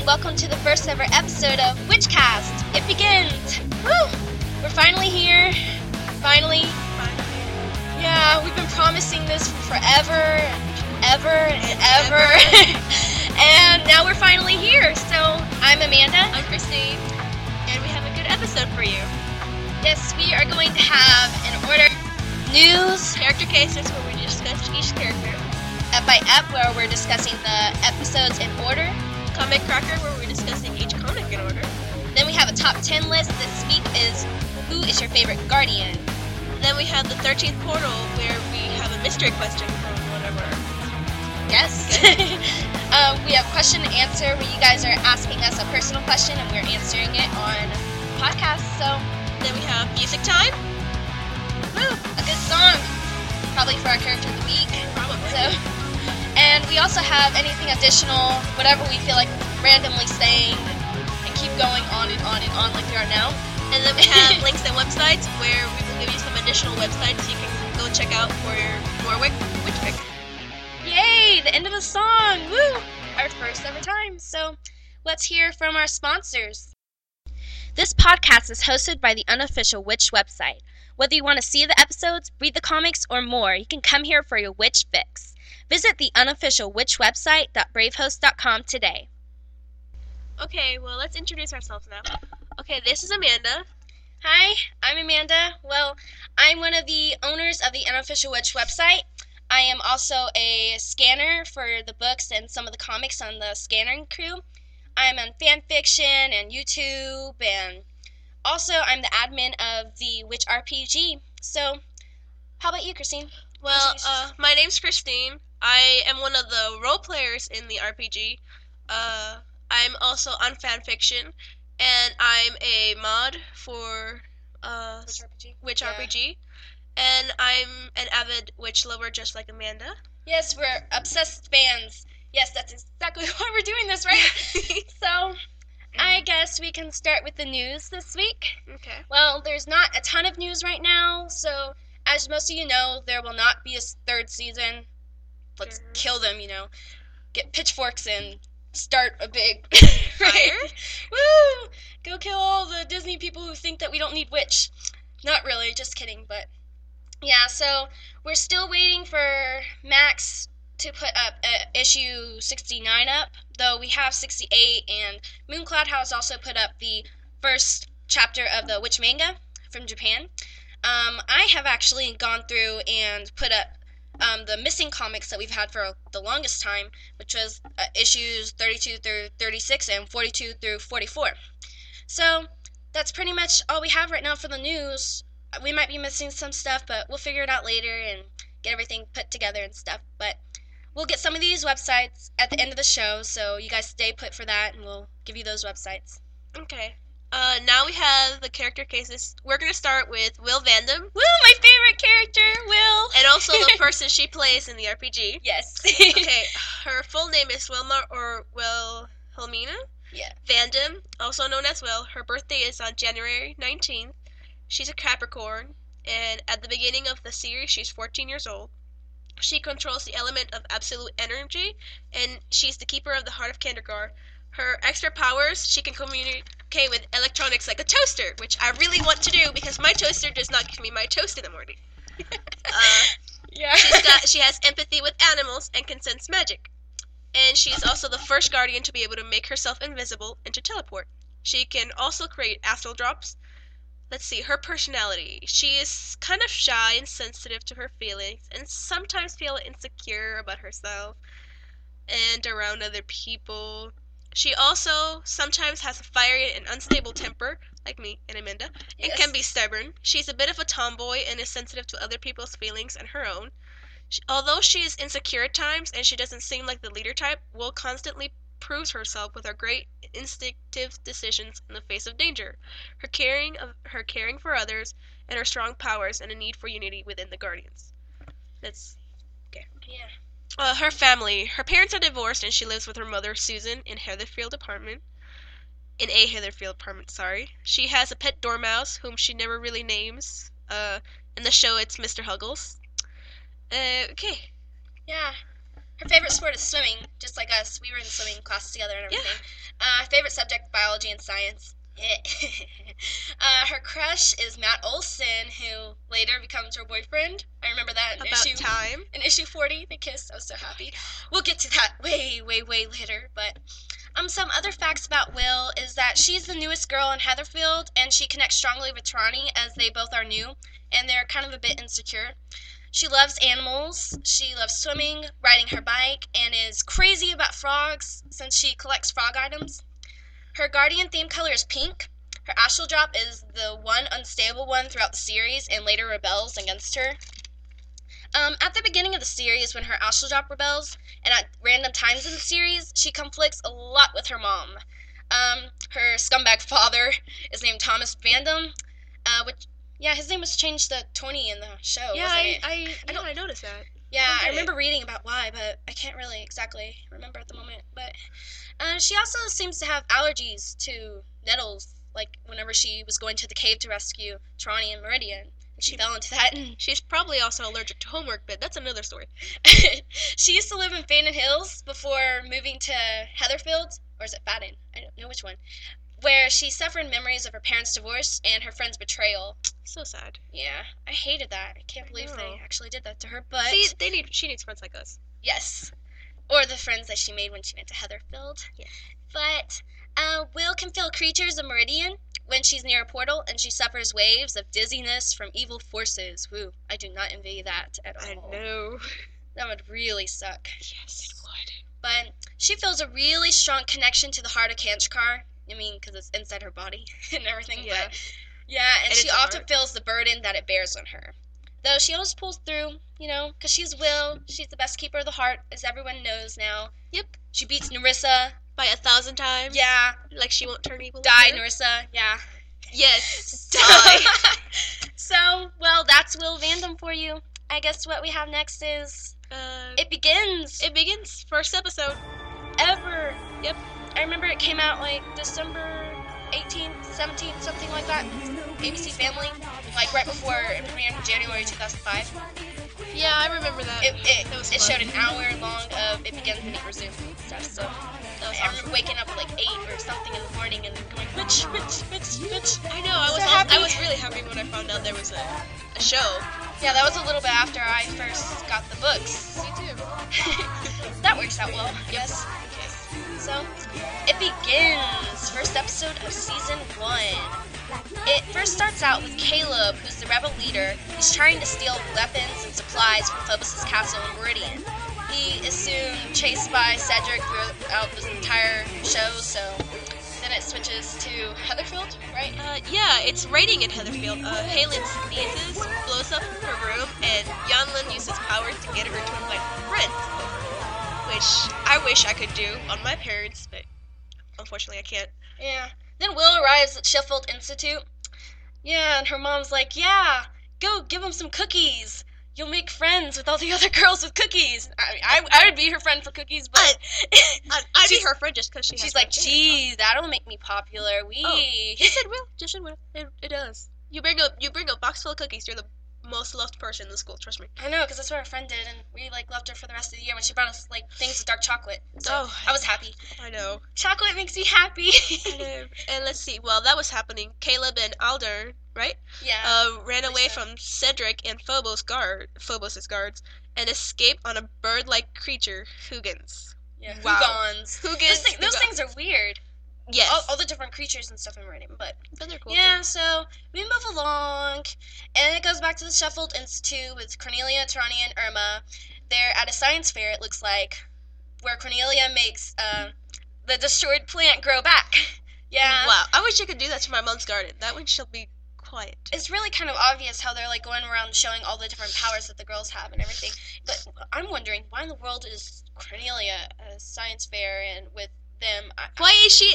and welcome to the first ever episode of Witchcast. It begins! Woo! We're finally here. Finally. Yeah, we've been promising this forever and ever. And now we're finally here. So, I'm Amanda. I'm Christine. And we have a good episode for you. Yes, we are going to have an order news, character cases where we discuss each character, ep by ep where we're discussing the episodes in order, comic cracker where we're discussing each comic in order. Then we have a top 10 list. This week is who is your favorite guardian? Then we have the 13th portal where we have a mystery question from whatever. Yes. We have question and answer where you guys are asking us a personal question and we're answering it on podcast. So then we have music time. Woo! A good song. Probably for our character of the week. Probably. So, and we also have anything additional, whatever we feel like randomly saying, and keep going on and on and on like we are now. And then we have links and websites where we will give you some additional websites you can go check out for your more witch pick. Yay! The end of the song! Woo! Our first ever time. So, let's hear from our sponsors. This podcast is hosted by the unofficial Witch website. Whether you want to see the episodes, read the comics, or more, you can come here for your witch fix. Visit the unofficial witch website .bravehost.com today. Okay, well, let's introduce ourselves now. Okay, this is Amanda. Hi, I'm Amanda. Well, I'm one of the owners of the unofficial witch website. I am also a scanner for the books and some of the comics on the scanning crew. I'm on fanfiction and YouTube, and also I'm the admin of the Witch RPG. So, how about you, Christine? Well, my name's Christine. I am one of the role players in the RPG. I'm also on fanfiction, and I'm a mod for Witch RPG. And I'm an avid witch lover just like Amanda. Yes, we're obsessed fans. Yes, that's exactly why we're doing this, right? So, I guess we can start with the news this week. Okay. Well, there's not a ton of news right now, so as most of you know, there will not be a third season. Let's kill them, get pitchforks and start a big fire. Woo! Go kill all the Disney people who think that we don't need witch. Not really, just kidding, but yeah, so we're still waiting for Max to put up issue 69 up, though we have 68, and Mooncloud has also put up the first chapter of the Witch manga from Japan. I have actually gone through and put up the missing comics that we've had for the longest time, which was issues 32 through 36 and 42 through 44. So that's pretty much all we have right now for the news. We might be missing some stuff, but we'll figure it out later and get everything put together and stuff. But we'll get some of these websites at the end of the show, so you guys stay put for that, and we'll give you those websites. Okay. Now we have the character cases. We're going to start with Will Vandam. Woo, my favorite character, Will! And also the person she plays in the RPG. Yes. Okay, her full name is Wilma or Wilhelmina Vandam, also known as Will. Her birthday is on January 19th. She's a Capricorn, and at the beginning of the series, she's 14 years old. She controls the element of absolute energy, and she's the keeper of the heart of Kandahar. Her extra powers, she can communicate with electronics like a toaster, which I really want to do because my toaster does not give me my toast in the morning. Yeah. She has empathy with animals and can sense magic. And she's also the first guardian to be able to make herself invisible and to teleport. She can also create astral drops. Let's see, her personality. She is kind of shy and sensitive to her feelings and sometimes feels insecure about herself and around other people. She also sometimes has a fiery and unstable temper, like me and Amanda, and can be stubborn. She's a bit of a tomboy and is sensitive to other people's feelings and her own. Although she is insecure at times and she doesn't seem like the leader type, Will constantly proves herself with her great instinctive decisions in the face of danger, her caring for others, and her strong powers and a need for unity within the Guardians. That's okay. Yeah. Her family. Her parents are divorced, and she lives with her mother Susan in a Heatherfield apartment. Sorry. She has a pet dormouse whom she never really names. In the show, it's Mr. Huggles. Okay. Yeah. Her favorite sport is swimming, just like us. We were in swimming classes together and everything. Favorite subject, biology and science. Her crush is Matt Olson, who later becomes her boyfriend. I remember that in issue 40. They kissed. I was so happy. We'll get to that way, way, way later. But some other facts about Will is that she's the newest girl in Heatherfield, and she connects strongly with Trani as they both are new, and they're kind of a bit insecure. She loves animals, she loves swimming, riding her bike, and is crazy about frogs since she collects frog items. Her guardian theme color is pink. Her astral drop is the one unstable one throughout the series and later rebels against her. At the beginning of the series, when her astral drop rebels, and at random times in the series, she conflicts a lot with her mom. Her scumbag father is named Thomas Vandam, his name was changed to Tony in the show, Yeah, wasn't it? I noticed that. Yeah, I remember reading about why, but I can't really exactly remember at the moment. But she also seems to have allergies to nettles, like whenever she was going to the cave to rescue Trani and Meridian. She fell into that. She's probably also allergic to homework, but that's another story. She used to live in Faden Hills before moving to Heatherfield, or is it Faden? I don't know which one. Where she suffered memories of her parents' divorce and her friend's betrayal. So sad. Yeah, I hated that. I can't believe they actually did that to her. But she needs friends like us. Yes, or the friends that she made when she went to Heatherfield. Yeah. But Will can feel creatures of Meridian when she's near a portal, and she suffers waves of dizziness from evil forces. Woo, I do not envy that at all. I know. That would really suck. Yes, it would. But she feels a really strong connection to the heart of Kanshkar. I mean, because it's inside her body and everything. Yeah. But and she often feels the burden that it bears on her. Though she always pulls through, because she's Will. She's the best keeper of the heart, as everyone knows now. Yep. She beats Nerissa. By 1,000 times. Yeah. Like she won't turn evil. Die, Nerissa. Yeah. Yes. Die. So, well, that's Will Vandam for you. I guess what we have next is... It Begins. It Begins. First episode. Ever. Yep. I remember it came out like December 18th, 17th, something like that. ABC Family. Like right before it premiered in January 2005. Yeah, I remember that. It showed an hour long of It Begins and It Resumes and stuff, so... I remember waking up at like 8 or something in the morning and going, which. I know, I was really happy when I found out there was a show. Yeah, that was a little bit after I first got the books. Me too. That works out well, I guess. Okay. So, It Begins, first episode of season 1. It first starts out with Caleb, who's the rebel leader. He's trying to steal weapons and supplies from Phobos' castle in Meridian. He is soon chased by Cedric throughout this entire show, so then it switches to Heatherfield, right? Yeah, it's raining in Heatherfield. Halen sneezes, blows up her room, and Yanlin uses powers to get her to invite friends over, which I wish I could do on my parents, but unfortunately I can't. Yeah. Then Will arrives at Sheffield Institute. Yeah, and her mom's like, yeah, go give him some cookies. You'll make friends with all the other girls with cookies. I would be her friend for cookies, but... I'd be her friend just because she's like, gee, that'll make me popular. Yes, it will. Just it will. It does. You bring a box full of cookies, you're the most loved person in the school, trust me. I know, because that's what our friend did, and we, loved her for the rest of the year when she brought us, things with dark chocolate. So, I was happy. I know. Chocolate makes me happy. I know. And let's see, while that was happening, Caleb and Aldern, right? Yeah. Ran away from Cedric and Phobos' guards, and escaped on a bird-like creature, Hugans. Yeah, wow. Hugans. Those things are weird. Yes. All the different creatures and stuff in Meridian, but they're cool yeah, too. So we move along, and it goes back to the Sheffield Institute with Cornelia, Trani, and Irma. They're at a science fair, it looks like, where Cornelia makes the destroyed plant grow back. Yeah. Wow, I wish I could do that to my mom's garden. That way she'll be quiet. It's really kind of obvious how they're going around showing all the different powers that the girls have and everything. But I'm wondering, why in the world is Cornelia at a science fair and with them? Why is she?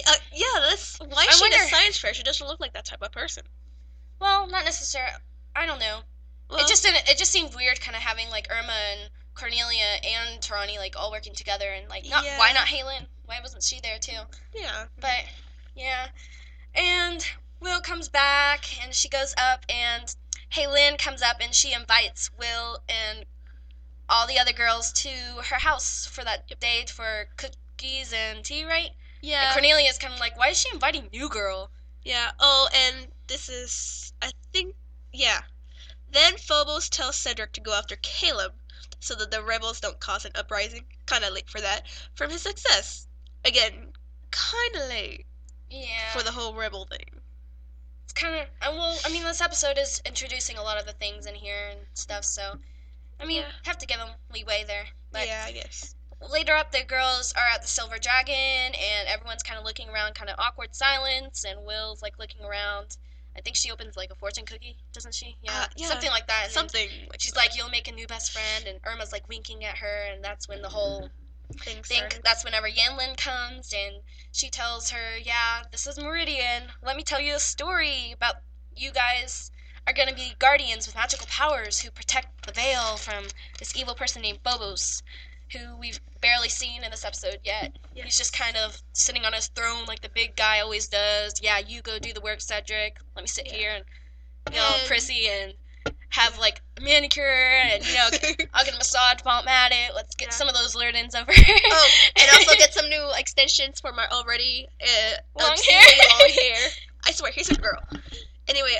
Why is she at a science fair? She doesn't look like that type of person. Well, not necessarily. I don't know. Well, it just seemed weird, kind of having Irma and Cornelia and Trani all working together, and why not Halen? Why wasn't she there too? Yeah. But yeah, and Will comes back, and she goes up, and Halen comes up, and she invites Will and all the other girls to her house for that day for cookies and tea, right? Yeah. And Cornelia's kind of like, why is she inviting New Girl? Yeah. Oh, and this is, I think, yeah. Then Phobos tells Cedric to go after Caleb so that the rebels don't cause an uprising. Kind of late for that. From his success. Again, kind of late Yeah. for the whole rebel thing. It's kind of, well, I mean, this episode is introducing a lot of the things in here and stuff, so, I mean, Yeah. have to give them leeway there. But Yeah, I guess. later up, the girls are at the Silver Dragon, and everyone's kind of looking around, kind of awkward silence, and Will's, like, looking around. I think she opens, like, a fortune cookie, doesn't she? Yeah. Something like that. And then Something. she's like, you'll make a new best friend, and Irma's, like, winking at her, and that's when the whole thing thing, started. that's whenever Yanlin comes, and she tells her, yeah, this is Meridian. Let me tell you a story about you guys are going to be guardians with magical powers who protect the Veil from this evil person named Phobos, who we've barely seen in this episode yet. Yeah. He's just kind of sitting on his throne like the big guy always does. Yeah, you go do the work, Cedric. Let me sit here and, you know, And- prissy and have, like, a manicure and, you know, I'll get a massage while I'm at it. Let's get Yeah. some of those learnings over. Oh, and also get some new extensions for my already Long obscenely hair. long hair. I swear, he's a girl. Anyway,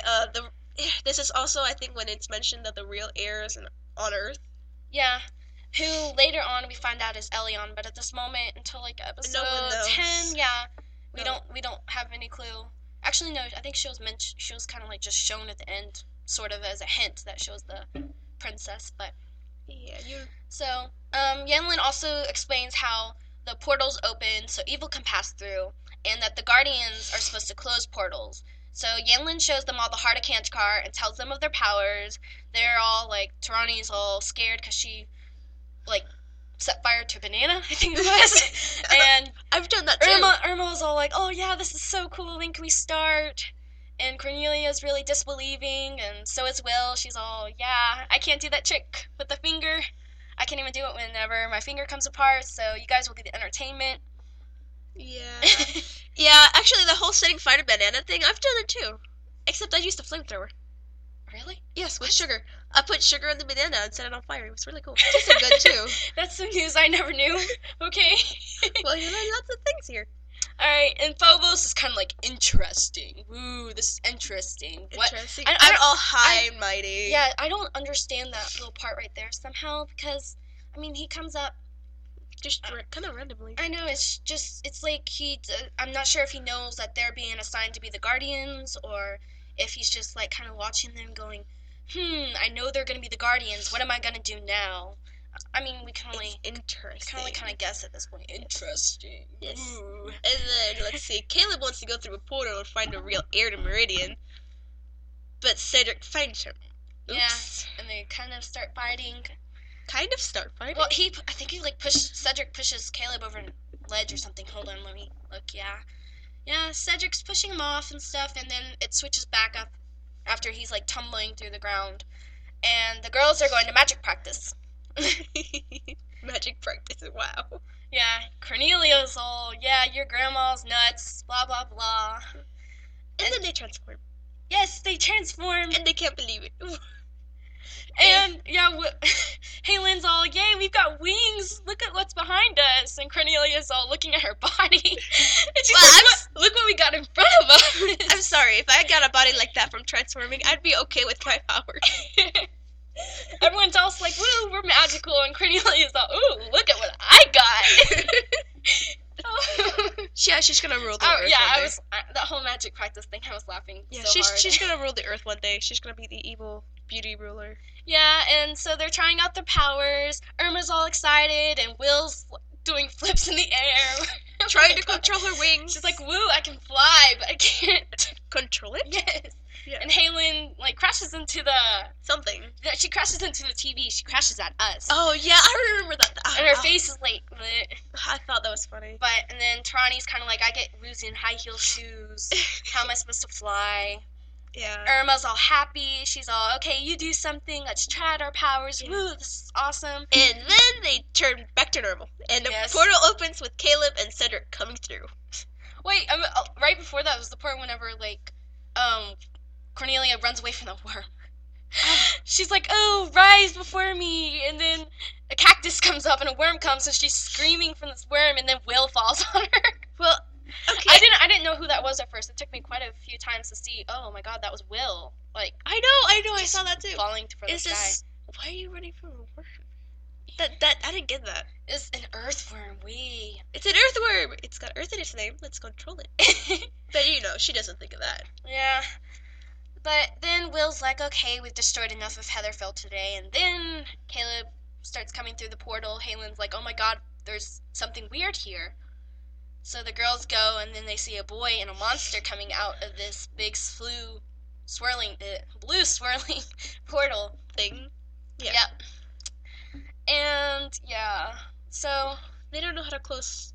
this is also, I think, when it's mentioned that the real heir is on Earth. Yeah. Who later on we find out is Elion, but at this moment until like episode one knows. 10, yeah, we No. don't have any clue. Actually, no, I think she was kind of like just shown at the end, sort of as a hint that she was the princess. But Yeah, so Yanlin also explains how the portals open so evil can pass through, and that the guardians are supposed to close portals. So Yanlin shows them all the Heart of Kantkar and tells them of their powers. They're all like, Tarani's all scared because she like set fire to a banana, I think it was. And I've done that too. Irma's all like, oh yeah, this is so cool, when can we start? And Cornelia's really disbelieving, and so is Will. She's all, yeah, I can't do that trick with the finger. I can't even do it whenever my finger comes apart, so you guys will get the entertainment. Yeah. Yeah, actually, the whole setting fire banana thing, I've done it too. Except I used a flamethrower. Really? Yes, with sugar. I put sugar in the banana and set it on fire. It was really cool. It tasted good too. That's some news I never knew. Okay. Well, you learn lots of things here. Alright, and Phobos is kind of like, interesting. Ooh, this is interesting. What? Interesting. I- I'm all high and mighty. Yeah, I don't understand that little part right there somehow, because, I mean, he comes up, Just kind of randomly. I know, it's just, it's like I'm not sure if he knows that they're being assigned to be the Guardians, or if he's just, like, kind of watching them going, I know they're going to be the Guardians, what am I going to do now? I mean, we can only, It's interesting. kind of guess at this point. Interesting. Yes. Ooh. And then, let's see, Caleb wants to go through a portal and find a real heir to Meridian, but Cedric finds him. Oops. Yeah, and they kind of start fighting. Kind of start fighting. Well, I think he, like, Cedric pushes Caleb over a ledge or something. Hold on, let me look, yeah. Yeah, Cedric's pushing him off and stuff, and then it switches back up after he's, like, tumbling through the ground. And the girls are going to magic practice. Magic practice, wow. Yeah, Cornelia's all, yeah, your grandma's nuts, blah, blah, blah. And then they transform. Yes, they transform. And they can't believe it. And, yeah, Haylen's all, yay, we've got wings. Look at what's behind us. And Cornelia's all looking at her body. And she's Well, like, look what we got in front of us. I'm sorry, if I got a body like that from transforming, I'd be okay with my power. Everyone's else like, woo, we're magical. And Cornelia's all, ooh, look at what I got. Yeah, she's gonna rule the Oh, earth yeah, one I day. was, that whole magic practice thing, I was laughing Yeah, so hard. she's gonna rule the earth one day. She's gonna be the evil beauty ruler. Yeah, and so they're trying out their powers. Irma's all excited, and Will's doing flips in the air. Trying to control her wings. She's like, woo, I can fly, but I can't. Control it? Yes. Yeah. And Halen, like, crashes into Something. she crashes into the TV. She crashes at us. Oh, yeah, I remember that. And her face is like, bleh. I thought that was funny. But, and then Trani's kind of like, I get woozy in high heel shoes. How am I supposed to fly? Yeah. Irma's all happy. She's all, okay, you do something. Let's try out our powers. Yeah. Woo, this is awesome. And then they turn back to normal. And the Yes. portal opens with Caleb and Cedric coming through. Wait, right before that was the part whenever, like, Cornelia runs away from the worm. She's like, oh, rise before me, and then a cactus comes up and a worm comes, and she's screaming from this worm, and then Will falls on her. Well, okay. I didn't know who that was at first. It took me quite a few times to see, oh my god, that was Will. Like, I know, I saw that too. Falling from the sky. Why are you running from a worm? I didn't get that. It's an earthworm, It's an earthworm! It's got earth in its name, let's control it. But she doesn't think of that. Yeah. But then Will's like, okay, we've destroyed enough of Heatherfield today, and then Caleb starts coming through the portal. Halen's like, oh my god, there's something weird here. So the girls go, and then they see a boy and a monster coming out of this big blue swirling portal Thing. Yeah. Yep. And, yeah, so They don't know how to close...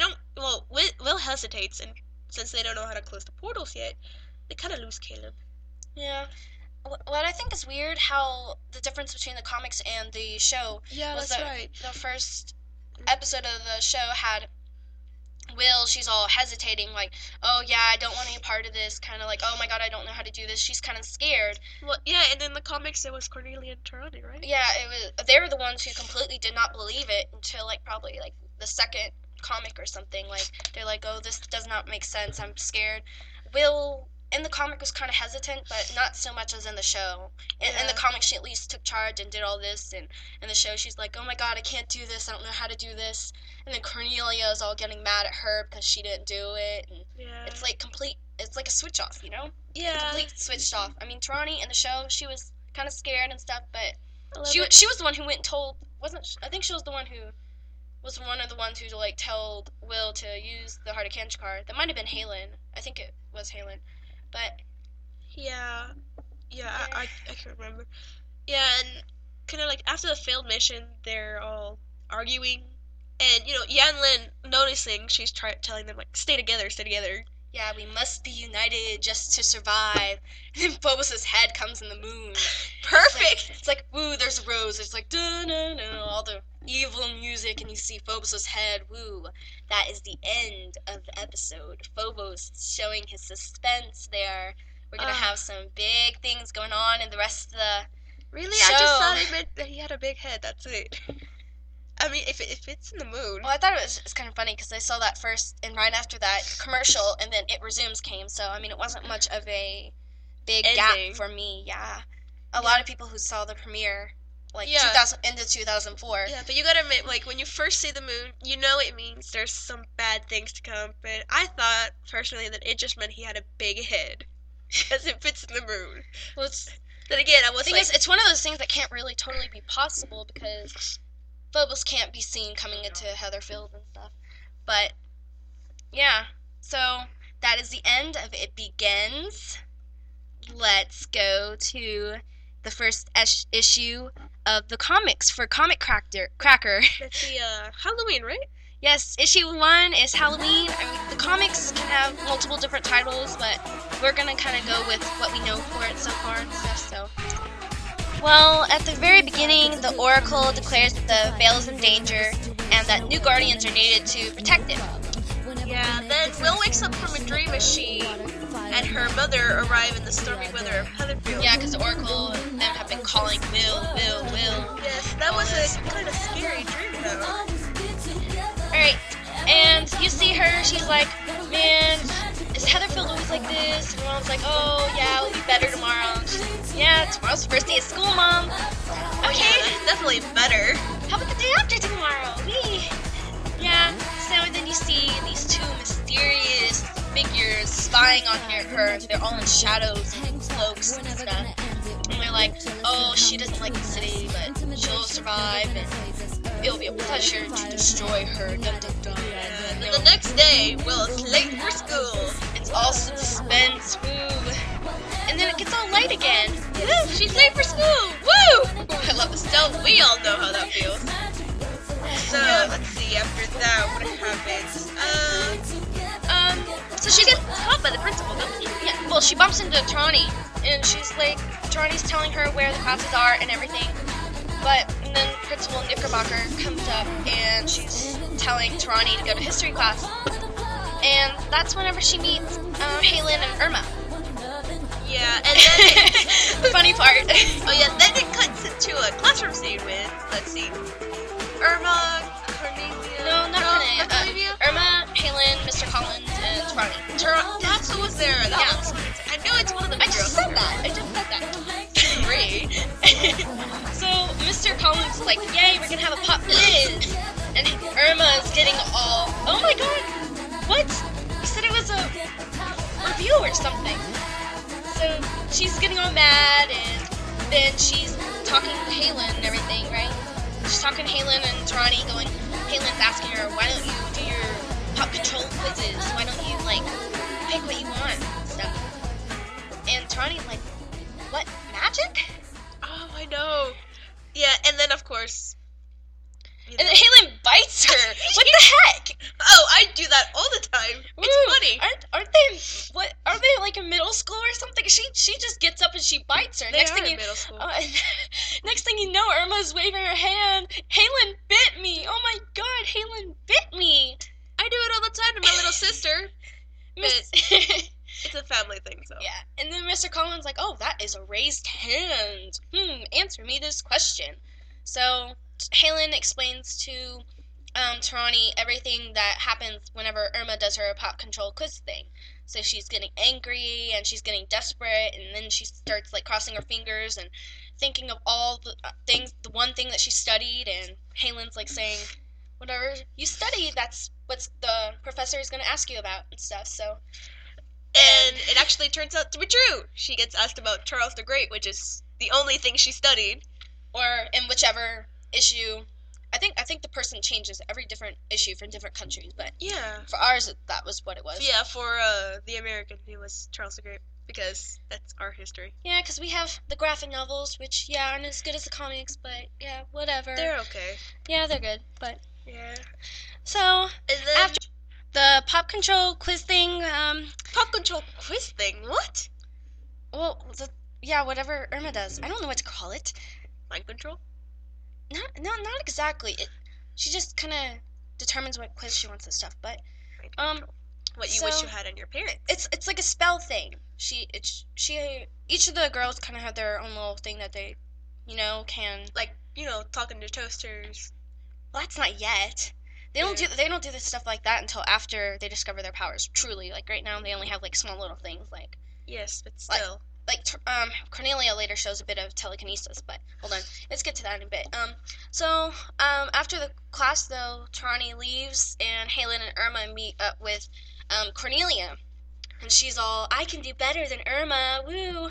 Will hesitates, and since they don't know how to close the portals yet, they kind of lose Caleb. yeah. What I think is weird, how the difference between the comics and the show Yeah, was that's right. the first episode of the show had Will, she's all hesitating, like, oh yeah, I don't want any part of this, kind of like, oh my god, I don't know how to do this. She's kind of scared. Well, yeah, and in the comics it was Cornelia and Tarani, right? Yeah, they were the ones who completely did not believe it until like probably like the second comic or something. Like, they're like, oh, this does not make sense, I'm scared. Will in the comic was kind of hesitant, but not so much as in the show. In the comic, she at least took charge and did all this, and in the show, she's like, oh my god, I can't do this, I don't know how to do this. And then Cornelia is all getting mad at her because she didn't do it, and it's like it's like a switch off, Yeah. Complete switched off. I mean, Tarani in the show, she was kind of scared and stuff, but she was the one who went and told, I think she was the one who was one of the ones who like told Will to use the Heart of Cancer card. That might have been Halen. I think it was Halen. But Yeah, I can't remember. Yeah, and kind of like after the failed mission, they're all arguing, and Yanlin noticing, she's telling them like, stay together. yeah, we must be united just to survive. And then Phobos' head comes in the moon. Perfect. It's like, woo, there's a rose. It's like, da-na-na, all the evil music, and you see Phobos' head. Woo, that is the end of the episode. Phobos showing his suspense there. We're going to have some big things going on in the rest of the Really? show. I just thought it meant that he had a big head, that's it. I mean, if it's in the moon. Well, I thought it's kind of funny because I saw that first, and right after that commercial, and then It Resumes came. So, I mean, it wasn't much of a big Ending. gap for me, yeah. A lot of people who saw the premiere, like, Yeah. into 2004. Yeah, but you gotta admit, like, when you first see the moon, it means there's some bad things to come. But I thought, personally, that it just meant he had a big head. Because it fits in the moon. Well, it's, Then again, I was the thing like... is, it's one of those things that can't really totally be possible because Phobos can't be seen coming into Heatherfield and stuff. But, yeah. So, that is the end of It Begins. Let's go to the first issue of the comics for Comic Cracker. That's the, Halloween, right? Yes, issue 1 is Halloween. I mean, the comics can have multiple different titles, but we're gonna kind of go with what we know for it so far and stuff, so. Well, at the very beginning, the Oracle declares that the Veil is in danger, and that new Guardians are needed to protect it. Yeah, then Will wakes up from a dream as she and her mother arrive in the stormy weather of Heatherfield. Yeah, because the Oracle and them have been calling Will. Yes, that was a kind of scary dream, though. Alright, and you see her, she's like, man, is Heatherfield always like this? And her mom's like, oh, yeah, it'll be better tomorrow. And she's like, yeah, tomorrow's the first day of school, Mom. Okay. Yeah, that's definitely better. How about the day after tomorrow? Wee. Yeah, so then you see these two mysterious figures spying on her. They're all in shadows and cloaks and stuff. And they're like, oh, she doesn't like the city, but she'll survive, and it'll be a pleasure to destroy her. Dun, dun, dun. And then the next day, Will is late for school. It's all suspense, woo. And then it gets all light again. Woo, she's late for school. Woo! I love this. So we all know how that feels. So let's see. After that, what happens? So she gets caught by the principal, doesn't she? Yeah. Well, she bumps into Tarani, and she's like, Tarani's telling her where the classes are and everything. And then Principal Knickerbocker comes up, and she's telling Tarani to go to history class. And that's whenever she meets Halen and Irma. Yeah, and then The funny part. oh yeah, then it cuts into a classroom scene with, let's see, Irma, Cornelia. No, not Cornelia. Cornelia. Irma, Halen, Mr. Collins, and Ronnie. That's who was there. That Yeah. was, I know it's one of the I big just girls. said that. I just said that. Great. So Mr. Collins is like, yay, we're gonna have a pop quiz. And Irma's getting all, oh my god, what? You said it was a review or something. So she's getting all mad, and then she's talking to Halen and everything, right? She's talking to Halen and Ronnie, going, Halen's asking her, why don't you do your pop control quizzes? Why don't you, like, pick what you want and stuff? And Ronnie's like, what, magic? Oh, I know. Yeah, and then of course. You And know. then Halen bites her. What the heck? Oh, I do that all the time. It's Ooh, funny. Aren't they? What are they, like in middle school or something? She just gets up and she bites her. They next are thing in you, middle school. next thing you know, Irma's waving her hand. Halen bit me. Oh my god, Halen bit me. I do it all the time to my little sister. Miss- It's a family thing, so. yeah, and then Mr. Collins like, oh, that is a raised hand. Answer me this question. So Halen explains to Ronnie everything that happens whenever Irma does her pop control quiz thing. So she's getting angry and she's getting desperate, and then she starts like crossing her fingers and thinking of all the things, the one thing that she studied, and Halen's like saying, whatever you study, that's what the professor is going to ask you about and stuff. So And it actually turns out to be true. She gets asked about Charles the Great, which is the only thing she studied. or in whichever issue, I think the person changes every different issue for different countries, but Yeah. for ours that was what it was. Yeah, for the American, it was Charles the Great, because that's our history. Yeah, because we have the graphic novels, which, yeah, aren't as good as the comics, but, yeah, whatever. They're okay. Yeah, they're good, but... Yeah. So, And then after the pop control quiz thing, pop control quiz thing. What? well, yeah, whatever Irma does. I don't know what to call it. Mind control? Not exactly. She just kind of determines what quiz she wants and stuff, but, Mind control. What you wish so- you had on your parents. it's like a spell thing. Each of the girls kind of have their own little thing that they, can. Like, talking to toasters. Well, that's not yet. They don't do this stuff like that until after they discover their powers. Truly, like right now, they only have like small little things like Yes, but still. Cornelia later shows a bit of telekinesis. But hold on, let's get to that in a bit. So after the class though, Trani leaves and Halen and Irma meet up with Cornelia, and she's all, I can do better than Irma. Woo!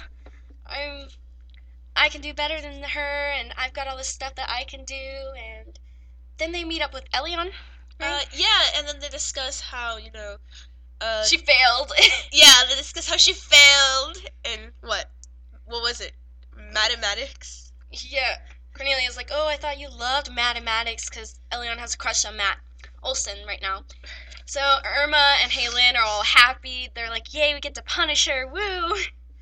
I can do better than her, and I've got all this stuff that I can do. And then they meet up with Elion. Right? Yeah, and then they discuss how, She failed. yeah, they discuss how she failed in what was it? Mathematics? Yeah. Cornelia's like, oh, I thought you loved mathematics because Elion has a crush on Matt Olson right now. So Irma and Halen are all happy. They're like, yay, we get to punish her. Woo!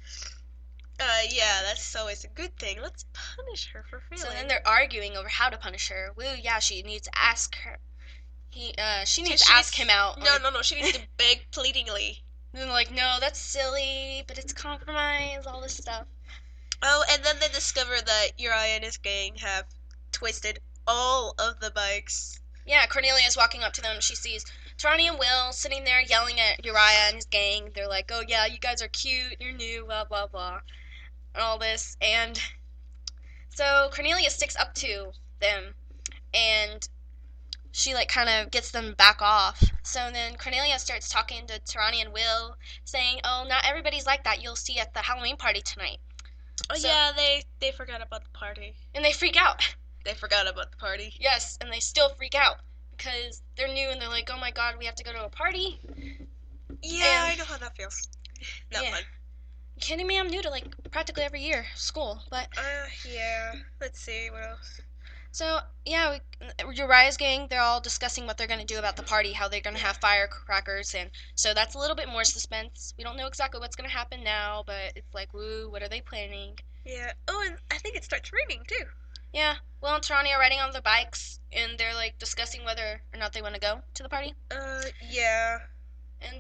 Yeah, that's always a good thing. Let's punish her for failing. So then they're arguing over how to punish her. Woo, yeah, she needs to ask her. She needs to ask him out. No, she needs to beg pleadingly. And they're like, no, that's silly, but it's compromise, all this stuff. Oh, and then they discover that Uriah and his gang have twisted all of the bikes. Yeah, Cornelia's walking up to them. She sees Trani and Will sitting there yelling at Uriah and his gang. They're like, oh yeah, you guys are cute, you're new, blah, blah, blah. And all this. And so Cornelia sticks up to them. And she, like, kind of gets them back off. So then Cornelia starts talking to Trani and Will, saying, oh, not everybody's like that. You'll see at the Halloween party tonight. Oh, So- yeah, they forgot about the party. And they freak out. They forgot about the party. Yes, and they still freak out. Because they're new and they're like, oh my god, we have to go to a party? Yeah, And- I know how that feels. Not Yeah. fun. You kidding me? I'm new to, like, practically every year school. But, Yeah. Let's see, what else? so, yeah, Uriah's gang, they're all discussing what they're going to do about the party, how they're going to have firecrackers, and so that's a little bit more suspense. We don't know exactly what's going to happen now, but it's like, woo, what are they planning? Yeah. Oh, and I think it starts raining, too. Yeah, Will and Trani are riding on the bikes, and they're, like, discussing whether or not they want to go to the party. Yeah. And Will's like,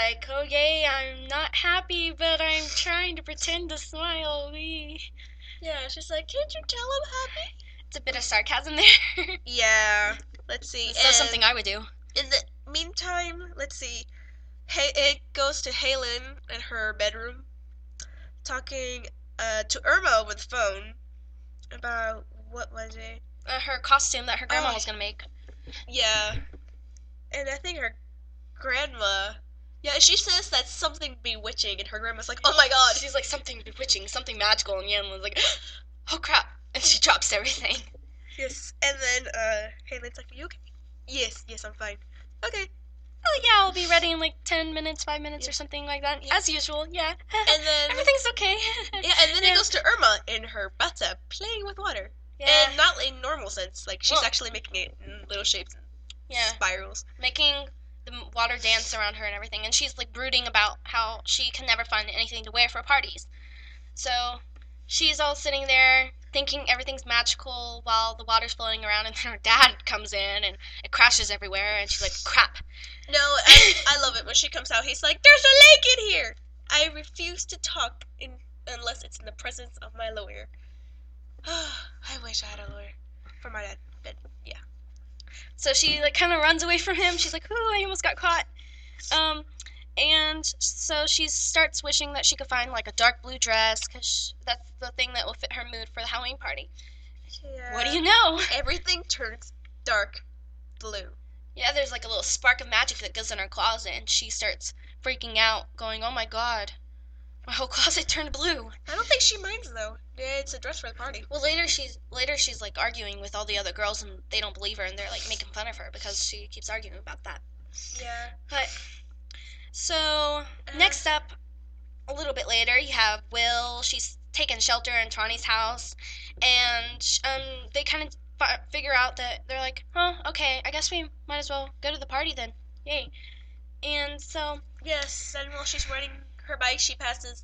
like, oh yay, I'm not happy, but I'm trying to pretend to smile. Yeah, she's like, can't you tell I'm happy? It's a bit of sarcasm there. Yeah. Let's see. So something I would do. In the meantime, let's see. Hey, it goes to Halen in her bedroom, talking to Irma over the phone about what was it? Her costume that her grandma was gonna make. Yeah, and I think her grandma. Yeah, she says that's something bewitching, and her grandma's like, "Oh my god!" She's like, something bewitching, something magical, and Yan was like, oh crap, and she drops everything. Yes, and then Halen's like, "Are you okay?" Yes, I'm fine. Okay. Oh yeah, I'll be ready in like 10 minutes, 5 minutes or something like that. Yeah. As usual, yeah. And then everything's okay. Yeah, and then it goes to Irma in her bathtub playing with water. Yeah. And not in normal sense, like she's actually making it in little shapes and spirals. Making the water dance around her and everything, and she's like brooding about how she can never find anything to wear for parties. So she's all sitting there thinking everything's magical while the water's floating around, and then her dad comes in and it crashes everywhere, and she's like, crap. No, I love it when she comes out. He's like, there's a lake in here. I refuse to talk unless it's in the presence of my lawyer. I wish I had a lawyer for my dad, but yeah. So she like kind of runs away from him. She's like, "Ooh, I almost got caught." And so she starts wishing that she could find like a dark blue dress because that's the thing that will fit her mood for the Halloween party. Yeah. What do you know? Everything turns dark blue. Yeah, there's like a little spark of magic that goes in her closet, and she starts freaking out, going, "Oh my god, my whole closet turned blue." I don't think she minds though. Yeah, it's a dress for the party. Well, later she's like arguing with all the other girls, and they don't believe her, and they're like making fun of her because she keeps arguing about that. Yeah. But so next up, a little bit later, you have Will. She's taken shelter in Tawny's house, and they kind of figure out that they're like, "Oh, okay, I guess we might as well go to the party then. Yay!" And so yes, and while she's riding her bike, she passes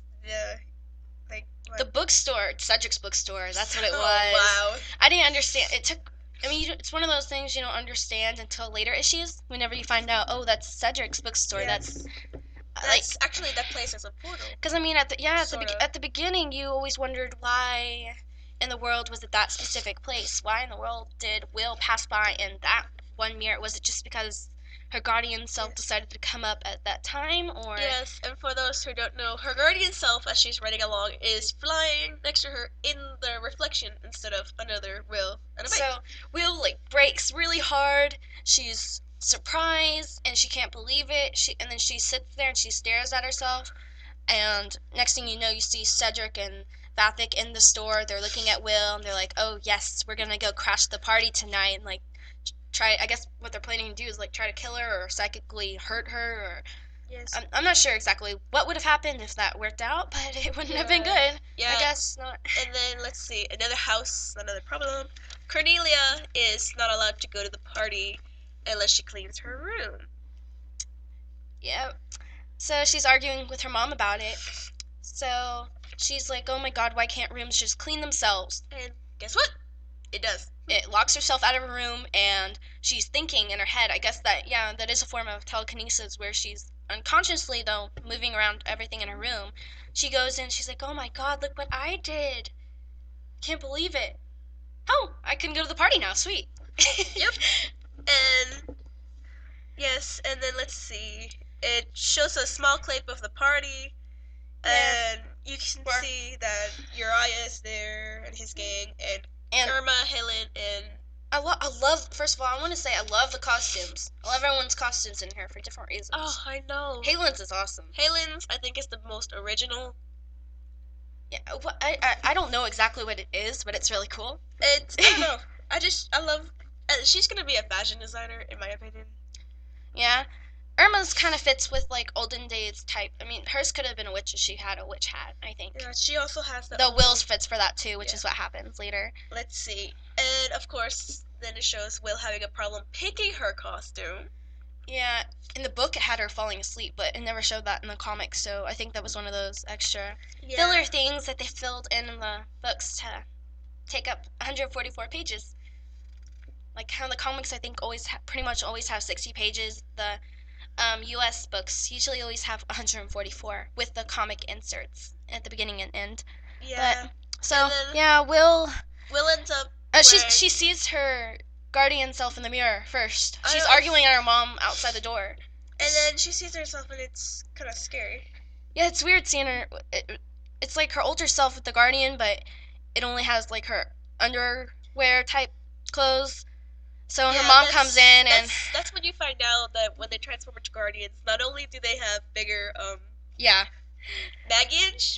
the bookstore, Cedric's bookstore. That's what it was. Wow. I didn't understand. It's one of those things you don't understand until later issues. Whenever you find out, oh, that's Cedric's bookstore. Yes. That's like actually that place is a portal. Because at the beginning, you always wondered why in the world was it that specific place? Why in the world did Will pass by in that one mirror? Was it just because her guardian self decided to come up at that time, or? Yes, and for those who don't know, her guardian self, as she's running along, is flying next to her in the reflection instead of another Will and a bike. So Will brakes really hard. She's surprised and she can't believe it. And then she sits there and she stares at herself. And next thing you know, you see Cedric and Vathic in the store. They're looking at Will and they're like, "Oh yes, we're gonna go crash the party tonight." And try. I guess what they're planning to do is try to kill her or psychically hurt her. Or yes. I'm not sure exactly what would have happened if that worked out, but it wouldn't have been good. Yeah. I guess not. And then let's see, another house, another problem. Cornelia is not allowed to go to the party unless she cleans her room. Yeah. So she's arguing with her mom about it. So she's like, "Oh my god, why can't rooms just clean themselves?" And guess what? It does. It locks herself out of a room, and she's thinking in her head, I guess that is a form of telekinesis where she's unconsciously, though, moving around everything in her room. She goes in, she's like, "Oh my god, look what I did. Can't believe it. Oh, I can go to the party now, sweet." Yep. And, yes, and then let's see. It shows a small clip of the party, and you can see that Uriah is there and his gang, and Irma, Helen, and I love. First of all, I want to say I love the costumes. I love everyone's costumes in here for different reasons. Oh, I know. Helen's is awesome. Helen's, I think, is the most original. Yeah, I don't know exactly what it is, but it's really cool. I don't know. I love. She's gonna be a fashion designer, in my opinion. Yeah. Irma's kind of fits with olden days type. I mean, hers could have been a witch if she had a witch hat, I think. Yeah, she also has the. Though Will's fits for that too, which is what happens later. Let's see, and of course, then it shows Will having a problem picking her costume. Yeah, in the book it had her falling asleep, but it never showed that in the comics. So I think that was one of those extra filler things that they filled in the books to take up 144 pages. Like how the comics, I think, pretty much always have 60 pages. The U.S. books usually always have 144 with the comic inserts at the beginning and end. Yeah. But so then- yeah, Will ends up. she sees her guardian self in the mirror first. I She's know. arguing at her mom outside the door. And then she sees herself, and it's kind of scary. Yeah, it's weird seeing her. It's like her older self with the guardian, but it only has like her underwear type clothes. So her mom comes in, and that's when you find out that when they transform into guardians, not only do they have bigger yeah. baggage.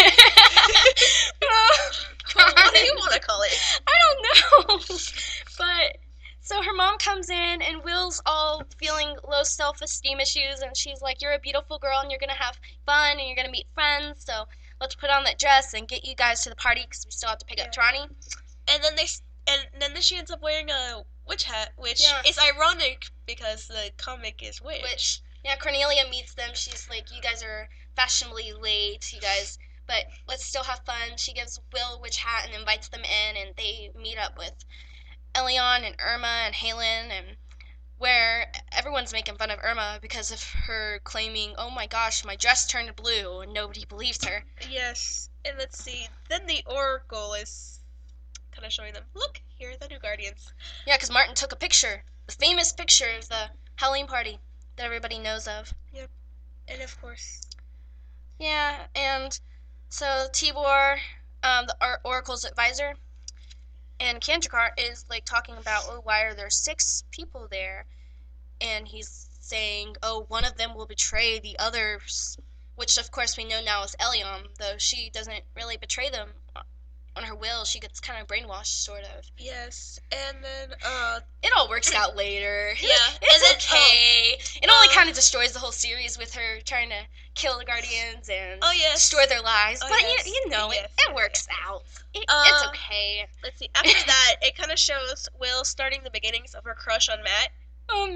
What What do you want to call it? I don't know. But so her mom comes in, and Will's all feeling low self-esteem issues, and she's like, "You're a beautiful girl, and you're gonna have fun, and you're gonna meet friends. So let's put on that dress and get you guys to the party because we still have to pick up Trani." And then she ends up wearing a witch hat, which Yeah. is ironic because the comic is witch. Which, yeah, Cornelia meets them. She's like, "You guys are fashionably late, you guys, but let's still have fun." She gives Will a witch hat and invites them in, and they meet up with Elion and Irma and Halen, and where everyone's making fun of Irma because of her claiming, "Oh my gosh, my dress turned blue," and nobody believes her. Yes, and let's see. Then the Oracle is kind of showing them, look, here are the new Guardians. Yeah, because Martin took a picture, the famous picture of the Halloween party that everybody knows of. Yep, and of course. Yeah, and so Tibor, the Oracle's advisor, and Kandrakar is like talking about, "Oh, why are there 6 people there?" And he's saying, "Oh, one of them will betray the others," which of course we know now is Elion, though she doesn't really betray them on her will. She gets kind of brainwashed, sort of. Yes, and then It all works out later. Yeah, It's and then, okay. It only kind of destroys the whole series with her trying to kill the Guardians and destroy their lives. Oh, but yes. you know, Yes, it works out. It's okay. Let's see. After that, it kind of shows Will starting the beginnings of her crush on Matt. Oh,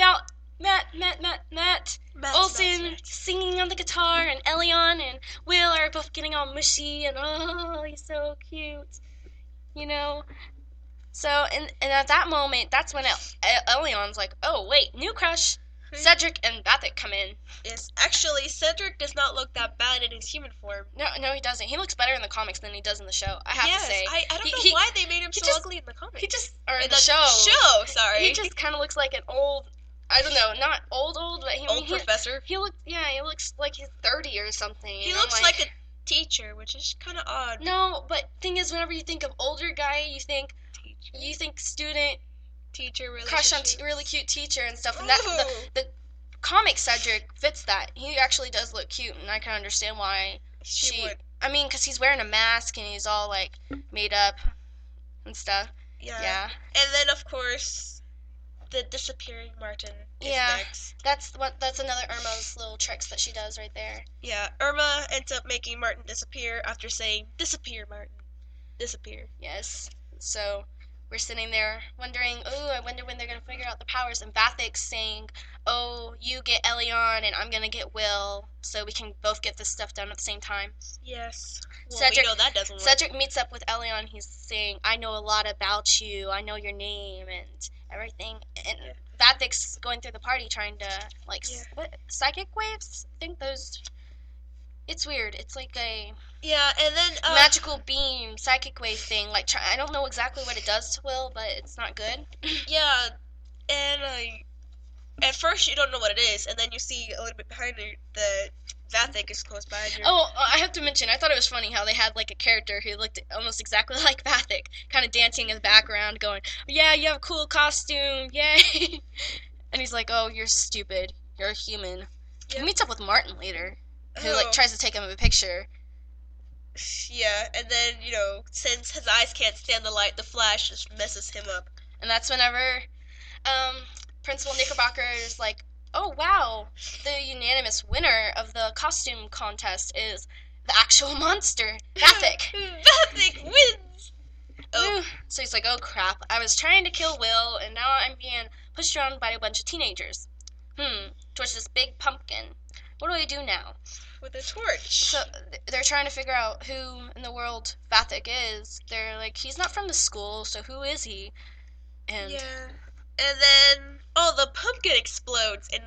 Matt Olsen singing on the guitar, and Elion and Will are both getting all mushy, and oh, he's so cute, you know. So, and at that moment, that's when Elion's like, "Oh, wait, new crush." Cedric and Vathek come in. Yes, actually, Cedric does not look that bad in his human form. No, he doesn't. He looks better in the comics than he does in the show, I have to say. I don't know why they made him so ugly in the comics. He just, or in in the show. Sorry. He just kind of looks like an old, I don't know, not old, but old professor. He looks like he's 30 or something. He looks like a teacher, which is kind of odd. No, but thing is, whenever you think of older guy, you think student, teacher relationship, crush on really cute teacher and stuff. And that the comic Cedric fits that. He actually does look cute, and I can understand why she would. I mean, because he's wearing a mask and he's all like made up and stuff. Yeah. And then of course, the disappearing Martin is next. That's another Irma's little tricks that she does right there. Yeah, Irma ends up making Martin disappear after saying, "Disappear, Martin. Disappear." Yes. So we're sitting there wondering, "Oh, I wonder when they're going to figure out the powers." And Vathek's saying, "Oh, you get Elion and I'm going to get Will, so we can both get this stuff done at the same time." Yes. Well, Cedric, we know that doesn't work. Cedric meets up with Elion. He's saying, "I know a lot about you. I know your name and everything." And Vathek's going through the party trying to, like, what, psychic waves? I think those... It's weird. It's like a... Yeah, and then magical beam, psychic wave thing. Like, I don't know exactly what it does to Will, but it's not good. Yeah, and at first you don't know what it is, and then you see a little bit behind her that Vathek is close behind her. Oh, I have to mention, I thought it was funny how they had like a character who looked almost exactly like Vathek, kind of dancing in the background, going, "Yeah, you have a cool costume, yay!" And he's like, "Oh, you're stupid. You're a human." He meets up with Martin later, who like tries to take him a picture. Yeah, and then, since his eyes can't stand the light, the flash just messes him up. And that's whenever Principal Knickerbocker is like, "Oh, wow, the unanimous winner of the costume contest is the actual monster, Vathek." Vathek wins! Oh. So he's like, "Oh, crap, I was trying to kill Will, and now I'm being pushed around by a bunch of teenagers. Towards this big pumpkin. What do I do now?" With a torch. So they're trying to figure out who in the world Vathek is. They're like, "He's not from the school, so who is he?" And yeah. And then, the pumpkin explodes, and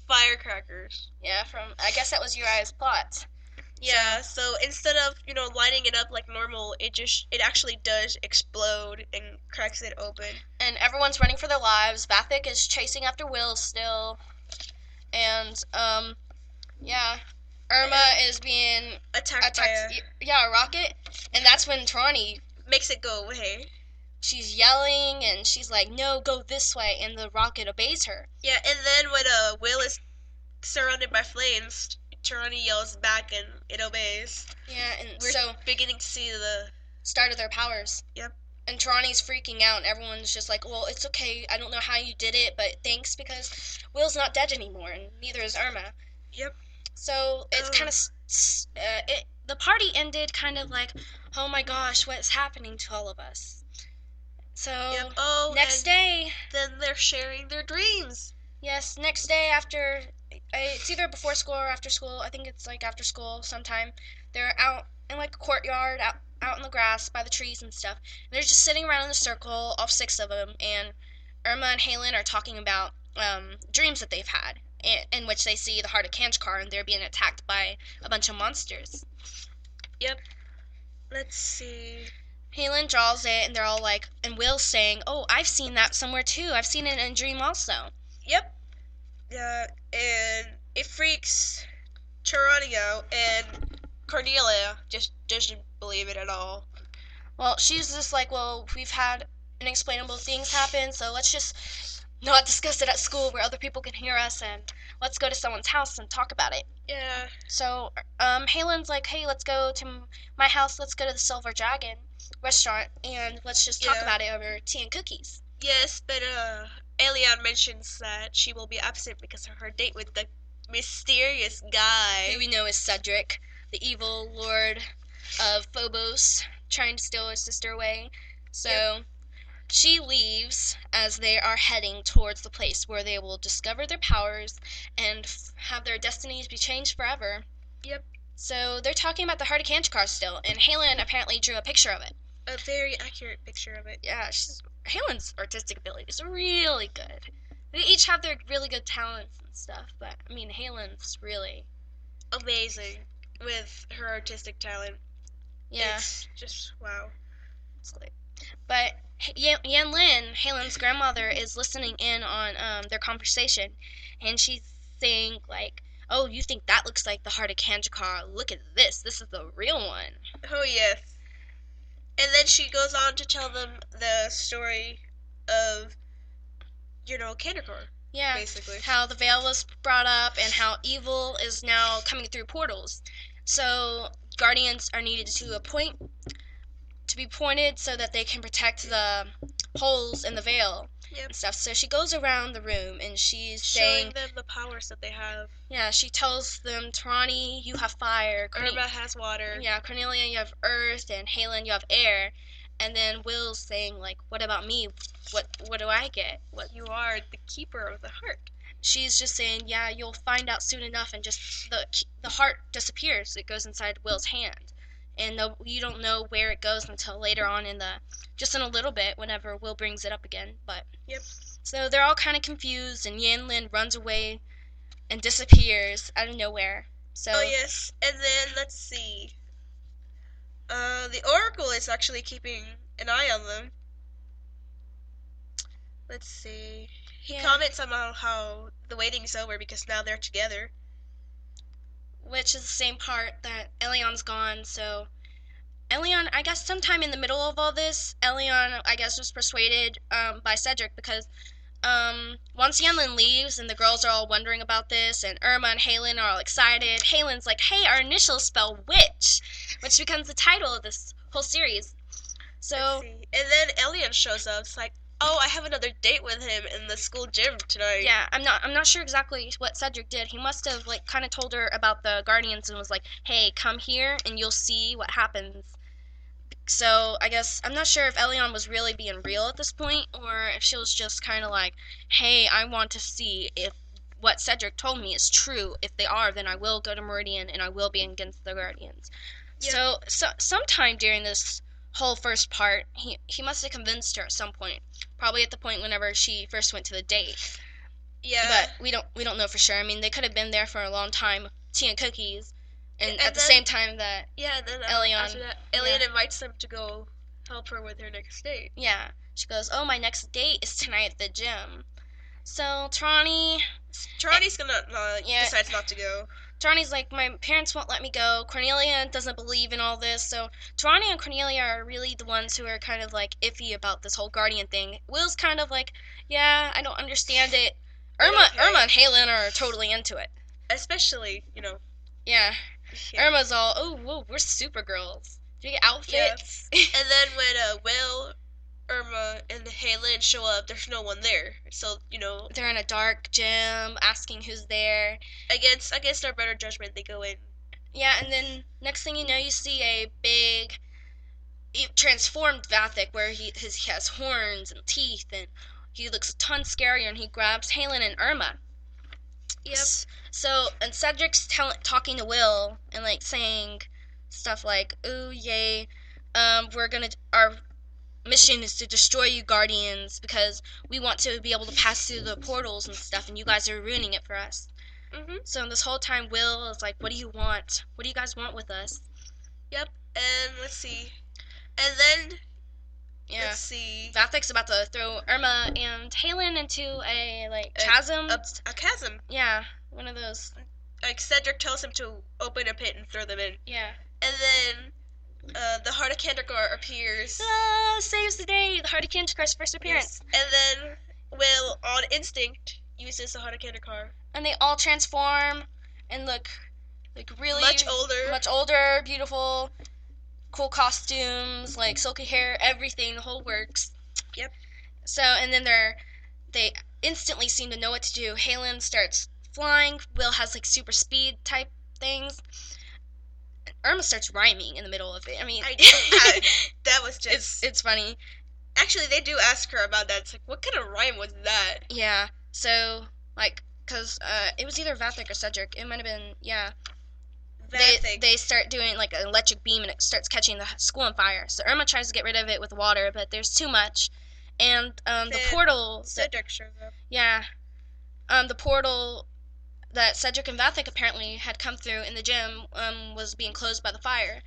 firecrackers. Yeah, I guess that was Uriah's plot. Yeah, so instead of, lighting it up like normal, it actually does explode and cracks it open. And everyone's running for their lives. Vathek is chasing after Will still. And, yeah. Irma is being attacked by a rocket. And that's when Trani makes it go away. She's yelling and she's like, no, go this way. And the rocket obeys her. Yeah, and then when Will is surrounded by flames, Trani yells back and it obeys. Yeah, and we're beginning to see the start of their powers. Yep. And Trani's freaking out, and everyone's just like, well, it's okay. I don't know how you did it, but thanks, because Will's not dead anymore, and neither is Irma. Yep. So it's kind of the party ended kind of like, oh my gosh, what's happening to all of us? So yep. Next day, then they're sharing their dreams. Yes, next day after, it's either before school or after school. I think it's like after school sometime. They're out in like a courtyard, out in the grass by the trees and stuff. And they're just sitting around in a circle, all 6 of them, and Irma and Halen are talking about dreams that they've had, in which they see the Heart of Kanshkar and they're being attacked by a bunch of monsters. Yep. Let's see. Halen draws it, and they're all like, and Will's saying, oh, I've seen that somewhere too. I've seen it in a dream also. Yep. And it freaks Trani out, and Cornelia just doesn't believe it at all. Well, she's just like, well, we've had unexplainable things happen, so let's just not discuss it at school where other people can hear us, and let's go to someone's house and talk about it. Yeah. So, Halen's like, hey, let's go to my house, let's go to the Silver Dragon restaurant, and let's just talk about it over tea and cookies. Yes, but, Elion mentions that she will be absent because of her date with the mysterious guy who we know is Cedric, the evil lord of Phobos, trying to steal his sister away. So she leaves as they are heading towards the place where they will discover their powers and have their destinies be changed forever. Yep. So they're talking about the Heart of Kanshkar still, and Halen apparently drew a picture of it. A very accurate picture of it. Yeah, Halen's artistic ability is really good. They each have their really good talents and stuff, but, I mean, Halen's really amazing with her artistic talent. Yeah. It's just, wow. It's great. But Yan Lin, Halen's grandmother, is listening in on their conversation, and she's saying, like, oh, you think that looks like the Heart of Kanshkar? Look at this. This is the real one. Oh, yes. And then she goes on to tell them the story of, Kanshkar. Yeah, basically. How the veil was brought up and how evil is now coming through portals. So guardians are needed to be pointed so that they can protect the holes in the veil and stuff. So she goes around the room and she's showing them the powers that they have. Yeah, she tells them, Trani, you have fire. Irma has water. Yeah, Cornelia, you have earth, and Halen, you have air. And then Will's saying, like, what about me? What do I get? You are the keeper of the heart. She's just saying, yeah, you'll find out soon enough, and just the heart disappears. It goes inside Will's hand. And you don't know where it goes until later on in a little bit, whenever Will brings it up again. But yep. So they're all kind of confused, and Yan Lin runs away and disappears out of nowhere. So. Oh yes, and then let's see. The Oracle is actually keeping an eye on them. Let's see. He comments on how the waiting's over because now they're together. Which is the same part that Elion's gone, so Elion, I guess sometime in the middle of all this, Elion, I guess, was persuaded by Cedric because once Yanlin leaves and the girls are all wondering about this and Irma and Halen are all excited, Halen's like, hey, our initials spell witch, which becomes the title of this whole series. So, and then Elion shows up. It's like, oh, I have another date with him in the school gym tonight. Yeah, I'm not sure exactly what Cedric did. He must have kind of told her about the Guardians and was like, hey, come here and you'll see what happens. So I guess I'm not sure if Elion was really being real at this point or if she was just kind of like, hey, I want to see if what Cedric told me is true. If they are, then I will go to Meridian and I will be against the Guardians. Yep. So sometime during this whole first part, he must have convinced her at some point. Probably at the point whenever she first went to the date. Yeah. But we don't know for sure. I mean, they could have been there for a long time, tea and cookies, and at the then, same time that yeah, and then Elion, after that, Elion invites them to go help her with her next date. yeah, she goes, "Oh, my next date is tonight at the gym." So Trani decides not to go. Trani's like, my parents won't let me go. Cornelia doesn't believe in all this. So Trani and Cornelia are really the ones who are kind of like iffy about this whole guardian thing. Will's kind of like, yeah, I don't understand it. Irma and Halen are totally into it. Especially, Yeah. Irma's all, oh, whoa, we're Supergirls. Do you get outfits? Yeah. And then when Will, Irma, and Halen show up, there's no one there. So, they're in a dark gym asking who's there. Against our better judgment, they go in. Yeah, and then next thing you know, you see a big transformed Vathek where he has horns and teeth, and he looks a ton scarier, and he grabs Halen and Irma. Yep. So, and Cedric's talking to Will and like saying stuff like, "Ooh, yay, our mission is to destroy you Guardians because we want to be able to pass through the portals and stuff, and you guys are ruining it for us." Mm-hmm. So this whole time, Will is like, "What do you want? What do you guys want with us?" Yep. And let's see. And then, let's see. Vathek's about to throw Irma and Halen into a chasm. A chasm. Yeah, one of those. Like Cedric tells him to open a pit and throw them in. Yeah. And then the Heart of Kandrakar appears. Saves the day. The Heart of Kandakar's first appearance. Yes. And then Will, on instinct, uses the Heart of Kandrakar. And they all transform and look like really much older, beautiful, cool costumes, like silky hair, everything, the whole works. Yep. So, and then they instantly seem to know what to do. Halen starts flying. Will has like super speed type things. Irma starts rhyming in the middle of it. I mean, that was just... It's funny. Actually, they do ask her about that. It's like, what kind of rhyme was that? Yeah. So, like, because it was either Vathek or Cedric. It might have been, yeah. Vathek. They start doing, like, an electric beam, and it starts catching the school on fire. So Irma tries to get rid of it with water, but there's too much. And the portal... Cedric shows up. Yeah. The portal that Cedric and Vathek apparently had come through in the gym was being closed by the fire.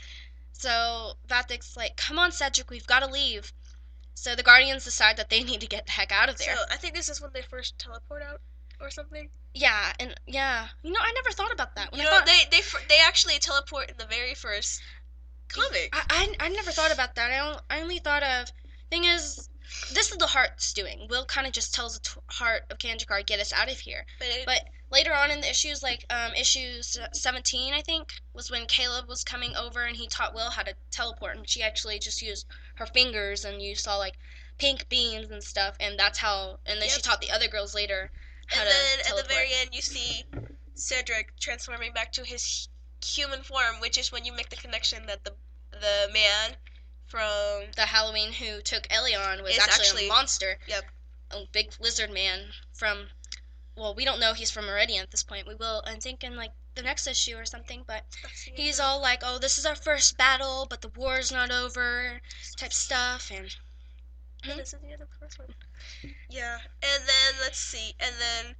So Vathek's like, "Come on, Cedric, we've got to leave." So the Guardians decide that they need to get the heck out of there. So I think this is when they first teleport out or something. Yeah, and yeah, I never thought about that. They actually teleport in the very first comic. I never thought about that. I only thought of, thing is, this is the Heart's doing. Will kind of just tells the Heart of Kandrakar, get us out of here. But later on in the issues, like issue 17, I think, was when Caleb was coming over and he taught Will how to teleport, and she actually just used her fingers, and you saw like pink beams and stuff, and that's how. And then she taught the other girls later how to teleport. And then at the very end, you see Cedric transforming back to his human form, which is when you make the connection that the man from the Halloween who took Elion was actually a monster. Yep. A big lizard man from, well, we don't know he's from Meridian at this point. We will, I think, in like the next issue or something, but he's all like, "Oh, this is our first battle, but the war's not over," type stuff, and this is the end of the first one. Yeah, and then let's see, and then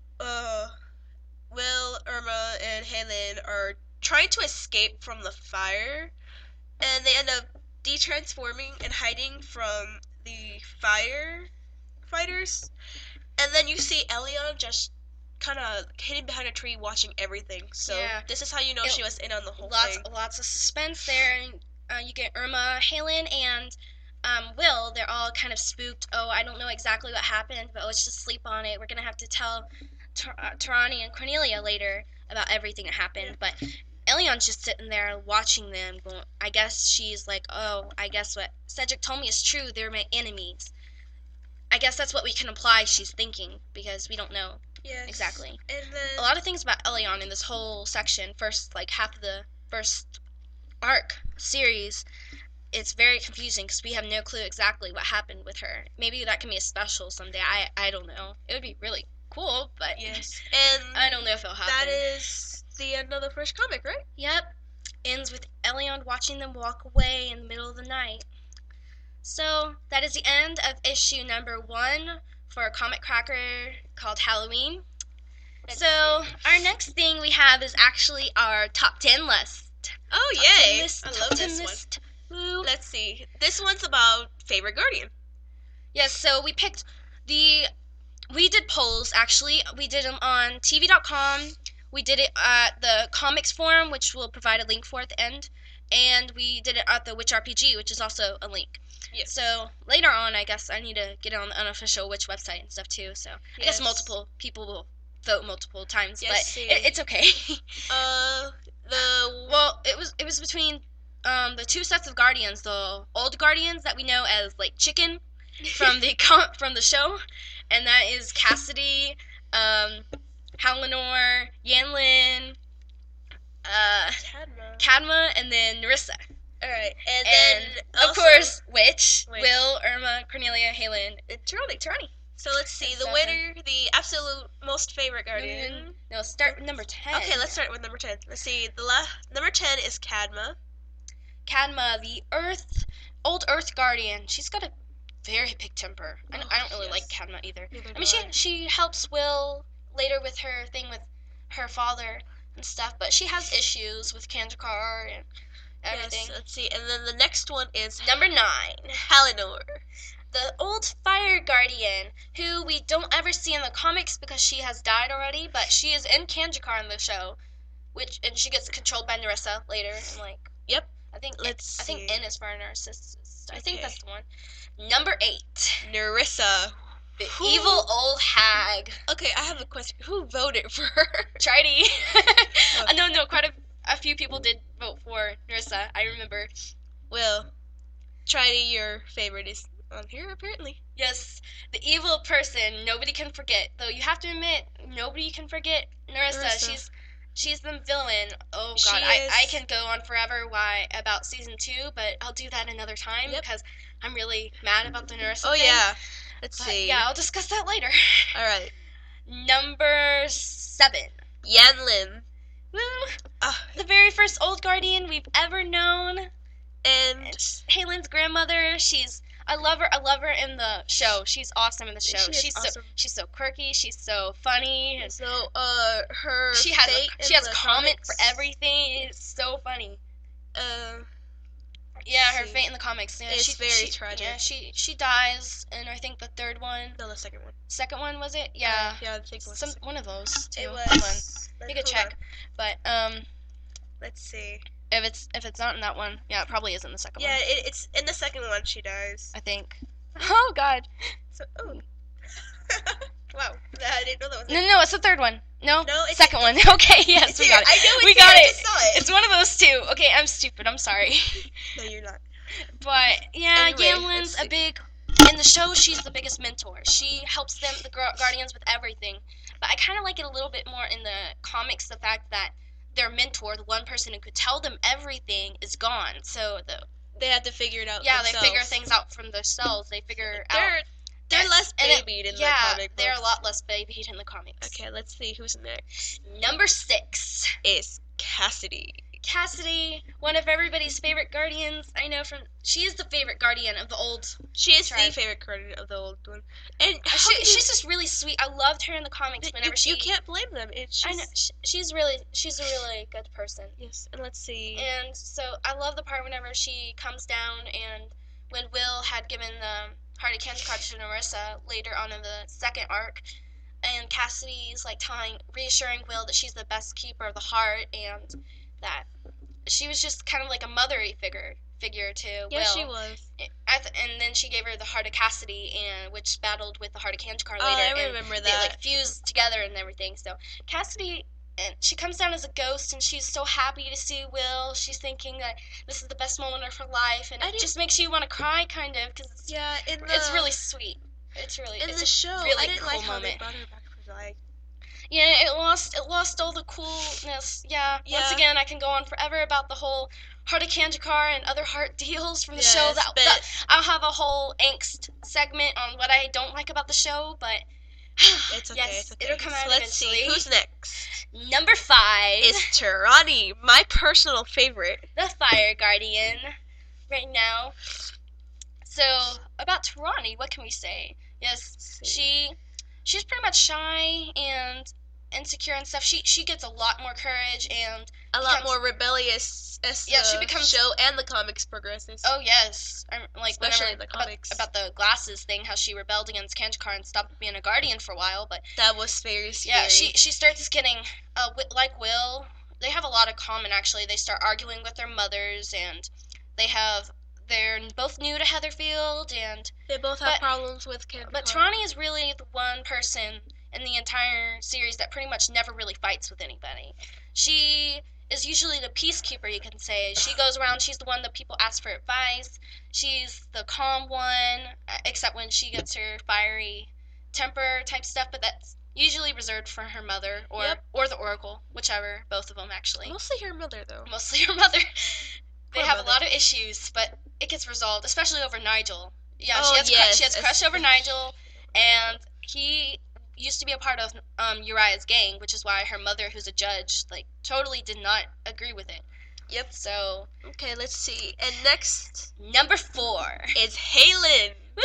Will, Irma, and Halen are trying to escape from the fire, and they end up de-transforming and hiding from the firefighters. And then you see Elion just kind of hidden behind a tree watching everything. So this is how you know she was in on the whole thing. Lots of suspense there, and you get Irma, Halen, and Will. They're all kind of spooked. Oh, I don't know exactly what happened, but let's just sleep on it. We're gonna have to tell Tarani and Cornelia later about everything that happened. But Elion's just sitting there watching them. Going, I guess she's like, "Oh, I guess what Cedric told me is true. They're my enemies." I guess that's what we can imply she's thinking, because we don't know exactly. And then a lot of things about Elion in this whole section, first like half of the first arc series, it's very confusing because we have no clue exactly what happened with her. Maybe that can be a special someday. I don't know. It would be really cool, but and I don't know if it'll happen. That is the end of the first comic, right? Yep. Ends with Elion watching them walk away in the middle of the night. So that is the end of issue number 1 for a comic cracker called Halloween. Let's So see. our next thing we have is actually our top 10 list. Oh, Top 10 yay! list, I top love 10 this one. list. Woo. Let's see. This one's about favorite guardian. Yes, so we did polls, actually. We did them on TV.com. We did it at the comics forum, which we'll provide a link for at the end. And we did it at the Witch RPG, which is also a link. Yes. So later on, I guess I need to get it on the unofficial Witch website and stuff too. So I guess Yes. multiple people will vote multiple times, Yes, but see. it's okay. The Well, it was between the two sets of guardians, the old guardians that we know as like Chicken from the show, and that is Cassidy, Halinor, Yanlin, Cadma. Cadma, and then Nerissa. All right, and And then of course, Witch, Witch. Will, Irma, Cornelia, Halen, and Tirani. So let's see the Seven. winner, the absolute most favorite guardian. No, start with number 10. Okay, let's start with number 10. Let's see. Number 10 is Cadma. Cadma, the old Earth Guardian. She's got a very big temper. I don't really yes. like Cadma either. Neither I mean, do I. she helps Will later with her thing with her father and stuff, but she has issues with Kandrakar and everything. Yes, let's see. And then the next one is Number 9, Halinor. the old Fire Guardian, who we don't ever see in the comics because she has died already, but she is in Kandrakar in the show, and she gets controlled by Nerissa later. And like, Yep. I think Let's I think see. N is for narcissist. I think Okay. that's the one. Number 8, Nerissa. the Who- evil old hag, Okay, I have a question. Who voted for her? Tridy. Oh. No, quite a few people did vote for Nerissa. I remember. Well, Trinity, your favorite is on here apparently. Yes, the evil person nobody can forget. Though you have to admit, nobody can forget Nerissa. Nerissa. She's the villain. Oh She God, is. I can go on forever about season 2, but I'll do that another time Yep. because I'm really mad about the Nerissa Oh thing. yeah. Let's But see. yeah, I'll discuss that later. All right. Number 7. Yanlin. Woo! Ah, The very first old guardian we've ever known. and It's Halen's grandmother. I love her in the show. She's awesome in the show. She is She's awesome. so quirky. She's so funny. And so her she has fate she in has the comment comics, for everything. It's so funny. Yeah, her see. fate in the comics. Yeah, It's very tragic. Yeah, she dies in I think the third one. No, the second one. Second one was it? Yeah. Yeah, I think it was. One of those two. It Hold on. was. You could check. But Let's see. if it's not in that one, yeah, it probably is in the second Yeah, one. it's in the second one she dies. I think. Oh God. So wow, I didn't know that was. No, it's the third one. No, No, it's second one. Okay, yes, It's we here. got it. I know it's We here, got I it. just saw it. It's one of those two. Okay, I'm stupid. I'm sorry. No, you're not. But yeah, Anyway, Yamlin's let's a see. big. In the show, she's the biggest mentor. She helps them, the Guardians, with everything. But I kind of like it a little bit more in the comics. The fact that their mentor, the one person who could tell them everything, is gone. So They had to figure it out. they themselves. figure things out from themselves. They figure out. They're and- less and it- babied in yeah, the comic they're a books. lot less babied in the comics. Okay, let's see who's next. Number 6. Is Cassidy. Cassidy, one of everybody's favorite guardians. I know she is the favorite guardian of the old. She is Tribe. the favorite guardian of the old one, and She's just really sweet. I loved her in the comics. Whenever you can't blame them. I know she's a really good person. Yes, and let's see. And so I love the part whenever she comes down and when Will had given the Heart of Kandrakar to Nerissa later on in the second arc, and Cassidy's like reassuring Will that she's the best keeper of the heart and that she was just kind of like a mothery figure to Yeah, Will. she was. And then she gave her the Heart of Cassidy, which battled with the Heart of Kandrakar later. Oh, I and remember they that. like fused together and everything. So Cassidy, and she comes down as a ghost, and she's so happy to see Will. She's thinking that this is the best moment of her life, and it just makes you want to cry, kind of, because Yeah, it's really sweet. It's really in it's the a show. really I didn't cool like how they moment. brought her back for like. Yeah, it lost all the coolness. Yeah. Once Yeah. again, I can go on forever about the whole Heart of Kandrakar and other heart deals from the Yes, show. but- I'll have a whole angst segment on what I don't like about the show, but It's okay. yes, it's okay. it'll come out So let's eventually. see who's next. Number 5 Is Tirani, my personal favorite. the Fire Guardian right now. So about Tirani, what can we say? Yes, Let's see. she's pretty much shy and insecure and stuff. She gets a lot more courage and A lot becomes- more rebellious as Yeah, the she becomes- show and the comics progresses. Oh yes, like Especially whenever in the comics. about the glasses thing, how she rebelled against Kanshkar and stopped being a guardian for a while. But That was very scary. yeah, she starts getting like Will. They have a lot of common actually. They start arguing with their mothers, and they're both new to Heatherfield, and They both have but- problems with Kanshkar. but Trani is really the one person in the entire series that pretty much never really fights with anybody. She is usually the peacekeeper, you can say. She goes around, she's the one that people ask for advice. She's the calm one, except when she gets her fiery temper type stuff, but that's usually reserved for her mother or Yep. or the Oracle, whichever, both of them actually. Mostly her mother, though. Mostly her mother. They Poor have mother. a lot of issues, but it gets resolved, especially over Nigel. Yeah, Oh, yes, she has crush over Nigel, and he used to be a part of Uriah's gang, which is why her mother, who's a judge, like totally did not agree with it. Yep. So Okay, let's see. And next number 4 is Halen, Woo,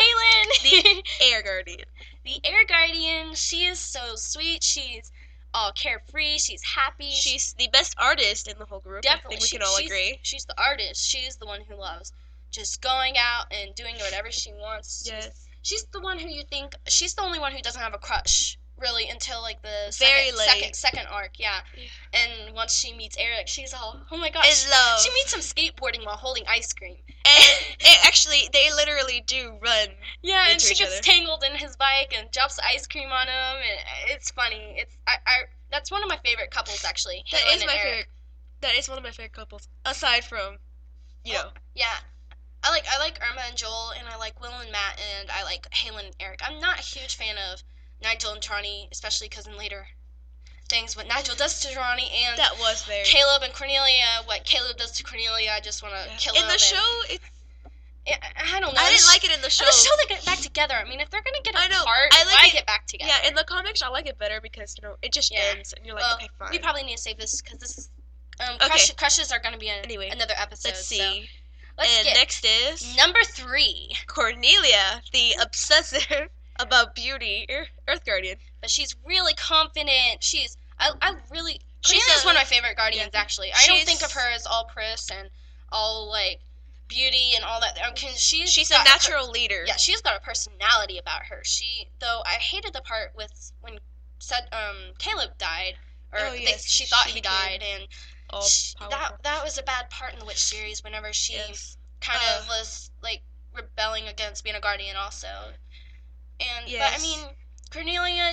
Halen, Air Guardian. the Air Guardian. She is so sweet. She's all carefree. She's happy. She's the best artist in the whole group. Definitely, I think we can all she's, agree. She's the artist. She's the one who loves just going out and doing whatever she wants. Yes. She's the one who you think she's the only one who doesn't have a crush really until like the Very late. second arc, yeah. Yeah. And once she meets Eric, she's all, oh my gosh. In love. She meets him skateboarding while holding ice cream. And actually, they literally do run. Yeah, and Into she each gets other. tangled in his bike and drops the ice cream on him, and it's funny. It's I that's one of my favorite couples actually. That Helen is and my Eric. favorite. That is one of my favorite couples, aside from, you know. Yeah. I like Irma and Joel, and I like Will and Matt, and I like Halen and Eric. I'm not a huge fan of Nigel and Trani, especially because in later things what Nigel does to Trani and That was very. Caleb and Cornelia, what Caleb does to Cornelia, I just want to kill him. In the show, I don't know. I didn't like it in the show. In the show, they get back together. I mean, if they're gonna get I know. apart, I like why it- get back together? Yeah, in the comics, I like it better because it just Yeah. ends, and you're like, Well, okay, fine. we probably need to save this because this is Okay. crushes are gonna be Anyway, another episode. Let's So see. let's And get next is number 3. Cornelia, the obsessive about beauty Earth Guardian. But she's really confident. I really She's Cornelia's a- one of my favorite guardians yeah. actually. I don't She's- think of her as all pris and all like beauty and all that. Cause She's a got natural leader. yeah, she's got a personality about her. Though I hated the part with when Caleb died, or Oh, yes, she thought she he became died, and All powerful. that was a bad part in the Witch series. Whenever she Yes. kind of was like rebelling against being a guardian also. And but I Yes. mean Cornelia,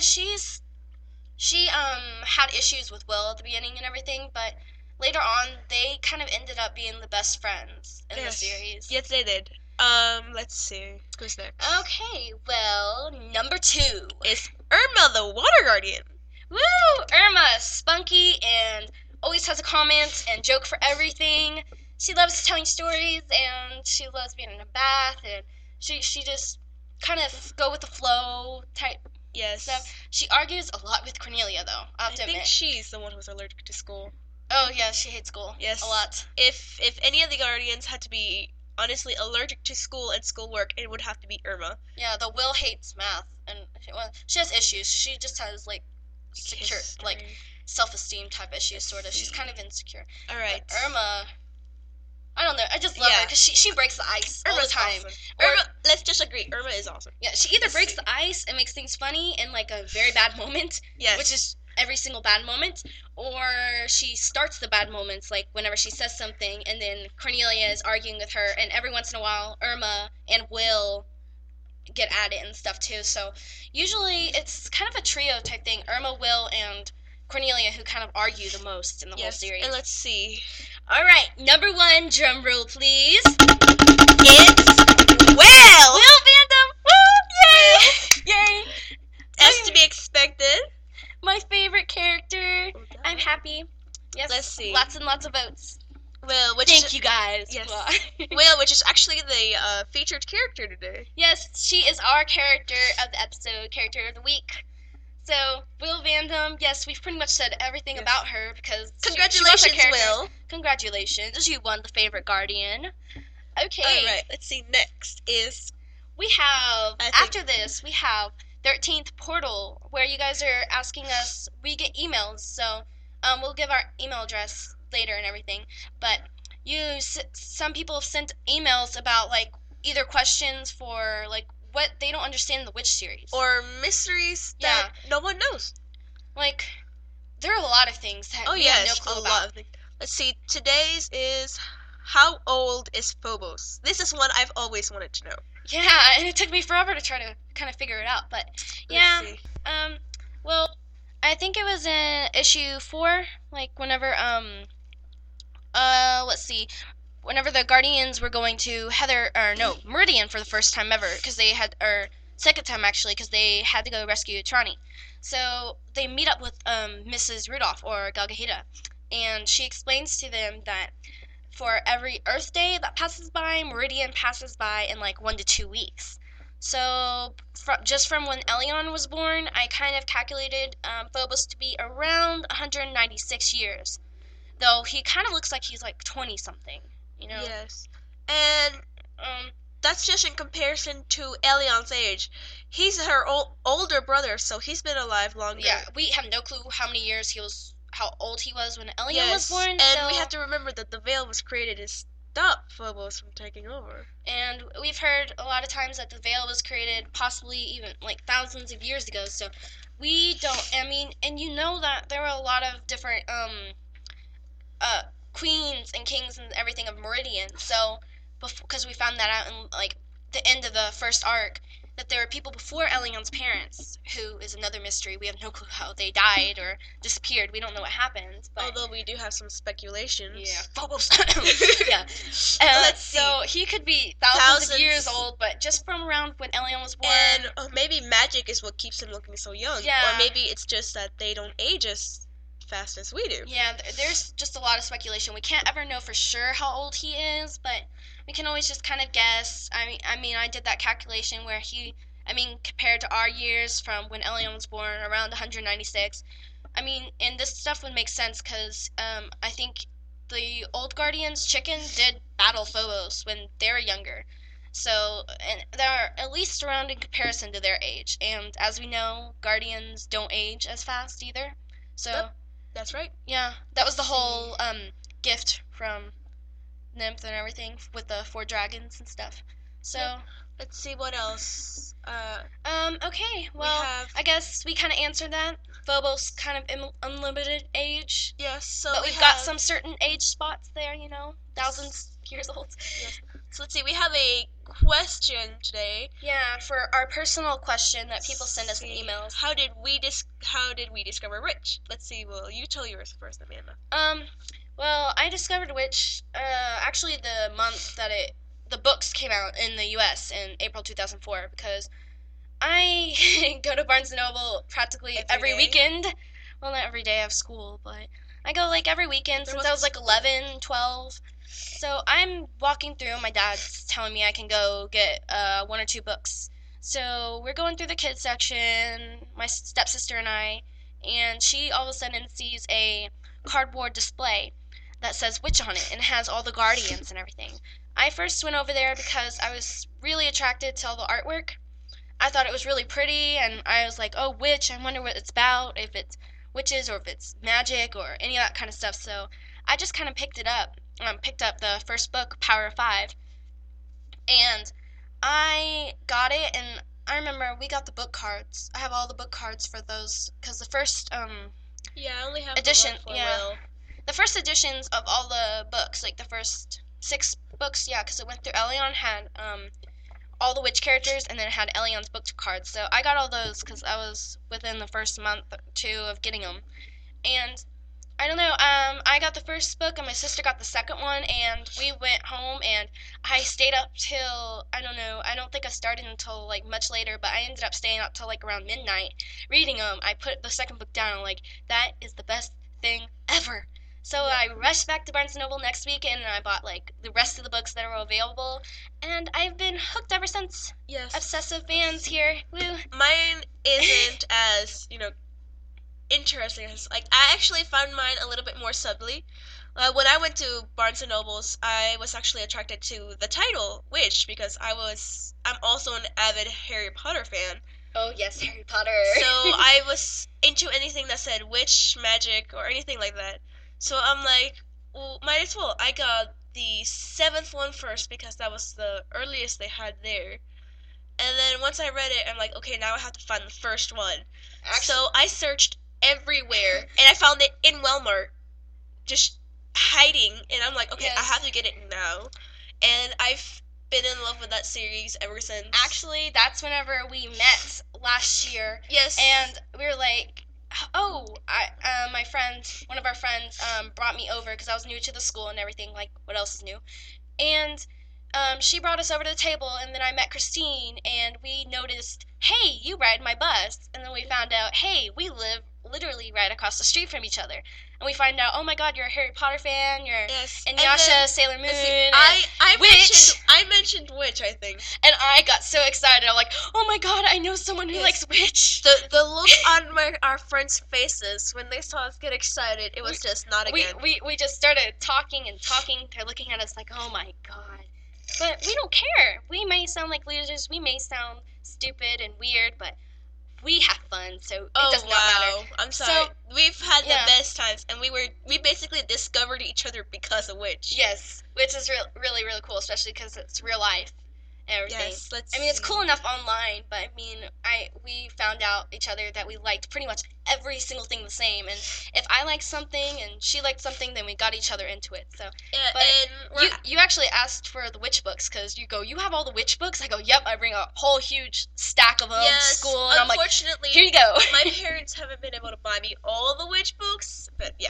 she had issues with Will at the beginning and everything, but later on they kind of ended up being the best friends in Yes. the series. Yes, they did. Let's see. Who's next? Okay, well, number 2. It's Irma, the Water Guardian. Woo! Irma, spunky and always has a comment and joke for everything. She loves telling stories and she loves being in a bath and she just kind of go with the flow type Yes. stuff. She argues a lot with Cornelia though, I I have to think admit. she's the one who's allergic to school. Oh yeah, she hates school. Yes. A lot. If any of the Guardians had to be honestly allergic to school and schoolwork, it would have to be Irma. Yeah, the Will hates math and she has issues. She just has like secure like self-esteem type issues sort of. She's kind of insecure. All right. But Irma, I don't know. I just love her Yeah. because she breaks the ice all the Irma's time. awesome. Or- Irma, let's just agree. Irma is awesome. Yeah, she either Let's breaks see. the ice and makes things funny in like a very bad moment, Yes. which is every single bad moment, or she starts the bad moments like whenever she says something and then Cornelia is arguing with her, and every once in a while Irma and Will get at it and stuff too. So usually it's kind of a trio type thing. Irma, Will, and Cornelia who kind of argue the most in the whole Yes. series. And let's see. All right, number 1, drum roll please. It's Will. Will Vandam! Woo! Yay! Yay! As to be expected. My favorite character. I'm happy. Yes. Let's see. Lots and lots of votes. Will, which Thank is you guys. Yes. Well, Will, which is actually the featured character today. yes, she is our character of the episode, character of the week. So, Will Vandam, yes, we've pretty much said everything Yes. about her because she was our Congratulations, character. Will. Congratulations, you won the favorite guardian. Okay. All right. Let's see. Next is we have, I think- after this, we have 13th Portal, where you guys are asking us, we get emails, so we'll give our email address later and everything, but some people have sent emails about, like, either questions for, like, what they don't understand in the Witch series. Or mysteries that no one knows. Like, there are a lot of things that we yes, have no clue a about. lot of things. Let's see, today's is, how old is Phobos? This is one I've always wanted to know. Yeah, and it took me forever to try to kind of figure it out, but yeah. Let's see. Well, I think it was in issue 4, like whenever let's see, whenever the Guardians were going to Meridian for the first time ever, because they had, or second time actually, because they had to go rescue Trani. So they meet up with Mrs. Rudolph, or Galgahida, and she explains to them that for every Earth day that passes by, Meridian passes by in like 1 to 2 weeks. So just from when Elion was born, I kind of calculated Phobos to be around 196 years. Though he kind of looks like he's like 20-something, you know? Yes. And that's just in comparison to Elion's age. He's her older brother, so he's been alive longer. Yeah, we have no clue how old he was when Elion was born. And so, we have to remember that the veil was created to stop Phobos from taking over. And we've heard a lot of times that the veil was created possibly even like thousands of years ago. So we don't. I mean, and you know that there were a lot of different queens and kings and everything of Meridian. So because we found that out in like the end of the first arc, that there were people before Elion's parents, who is another mystery. We have no clue how they died or disappeared. We don't know what happened. But although we do have some speculations. yeah, Phobos. Yeah. Let's see. So he could be thousands of years old, but just from around when Elion was born. And maybe magic is what keeps him looking so young. Yeah. Or maybe it's just that they don't age as fast as we do. Yeah, there's just a lot of speculation. We can't ever know for sure how old he is, but we can always just kind of guess. I mean, I did that calculation where compared to our years from when Elion was born, around 196. I mean, and this stuff would make sense because I think the old Guardians, Chicken, did battle Phobos when they were younger. So, and they're at least around in comparison to their age. And as we know, Guardians don't age as fast either. So, yep, that's right. Yeah, that was the whole gift from Nymph and everything with the 4 dragons and stuff. So, let's see what else. Okay, well, I guess we kind of answered that. Phobos kind of unlimited age. Yes, so but we've got some certain age spots there, you know, thousands years old. Yes. So let's see, we have a question today. Yeah, for our personal question that people send us in emails. How did we discover Witch? Let's see. Well, you tell yours first, Amanda. Well, I discovered Witch actually the month that the books came out in the U.S. in April 2004, because I go to Barnes & Noble practically every weekend. Well, not every day, I have school, but I go like every weekend since I was like 11, 12. So I'm walking through, my dad's telling me I can go get 1 or 2 books. So we're going through the kids section, my stepsister and I, and she all of a sudden sees a cardboard display that says Witch on it, and it has all the Guardians and everything. I first went over there because I was really attracted to all the artwork. I thought it was really pretty, and I was like, oh, Witch, I wonder what it's about, if it's witches or if it's magic or any of that kind of stuff. So I just kind of picked up the first book, Power of 5, and I got it, and I remember we got the book cards. I have all the book cards for those, because the first yeah, I only have edition, the one for yeah, Will. The first editions of all the books, like the first 6 books, yeah, because it went through Elion, had all the witch characters, and then it had Elion's book cards. So I got all those because I was within the first month or 2 of getting them. And I don't know, I got the first book, and my sister got the second one, and we went home, and I stayed up till, I don't know, I don't think I started until like much later, but I ended up staying up till like around midnight reading them. I put the second book down, and like, that is the best thing ever. So I rushed back to Barnes & Noble next weekend, and I bought like the rest of the books that were available, and I've been hooked ever since. Yes. Obsessive fans here. Woo. Mine isn't as, interesting as, like, I actually found mine a little bit more subtly. When I went to Barnes and Nobles, I was actually attracted to the title Witch because I'm also an avid Harry Potter fan. Oh yes, Harry Potter. So I was into anything that said witch, magic, or anything like that. So I'm like, well, might as well. I got the 7th one first because that was the earliest they had there. And then once I read it, I'm like, okay, now I have to find the first one. So I searched everywhere, and I found it in Walmart, just hiding. And I'm like, okay, I have to get it now. And I've been in love with that series ever since. Actually, that's whenever we met last year. Yes. And we were like, oh, my friend, one of our friends, brought me over because I was new to the school and everything. Like, what else is new? And she brought us over to the table, and then I met Christine, and we noticed, hey, you ride my bus. And then we found out, hey, we live literally right across the street from each other. And we find out, oh my God, you're a Harry Potter fan. You're and Yasha, Sailor Moon. See, and Witch. I mentioned Witch, I think. And I got so excited. I'm like, oh my God, I know someone who likes Witch. The look on our friends' faces when they saw us get excited, it was just not again. We just started talking and talking. They're looking at us like, oh my God. But we don't care. We may sound like losers. We may sound stupid and weird, but we have fun, so it does not matter. I'm sorry. So, we've had the best times, and we basically discovered each other because of Witch. Yes, which is really, really cool, especially because it's real life and everything. Yes, it's cool enough online, but I mean, we found out each other that we liked pretty much every single thing the same, and if I liked something and she liked something, then we got each other into it. So, yeah, but and you actually asked for the Witch books because you go, you have all the Witch books? I go, yep. I bring a whole huge stack of them to school, and I'm like, here you go. My parents haven't been able to buy me all the Witch books, but yeah.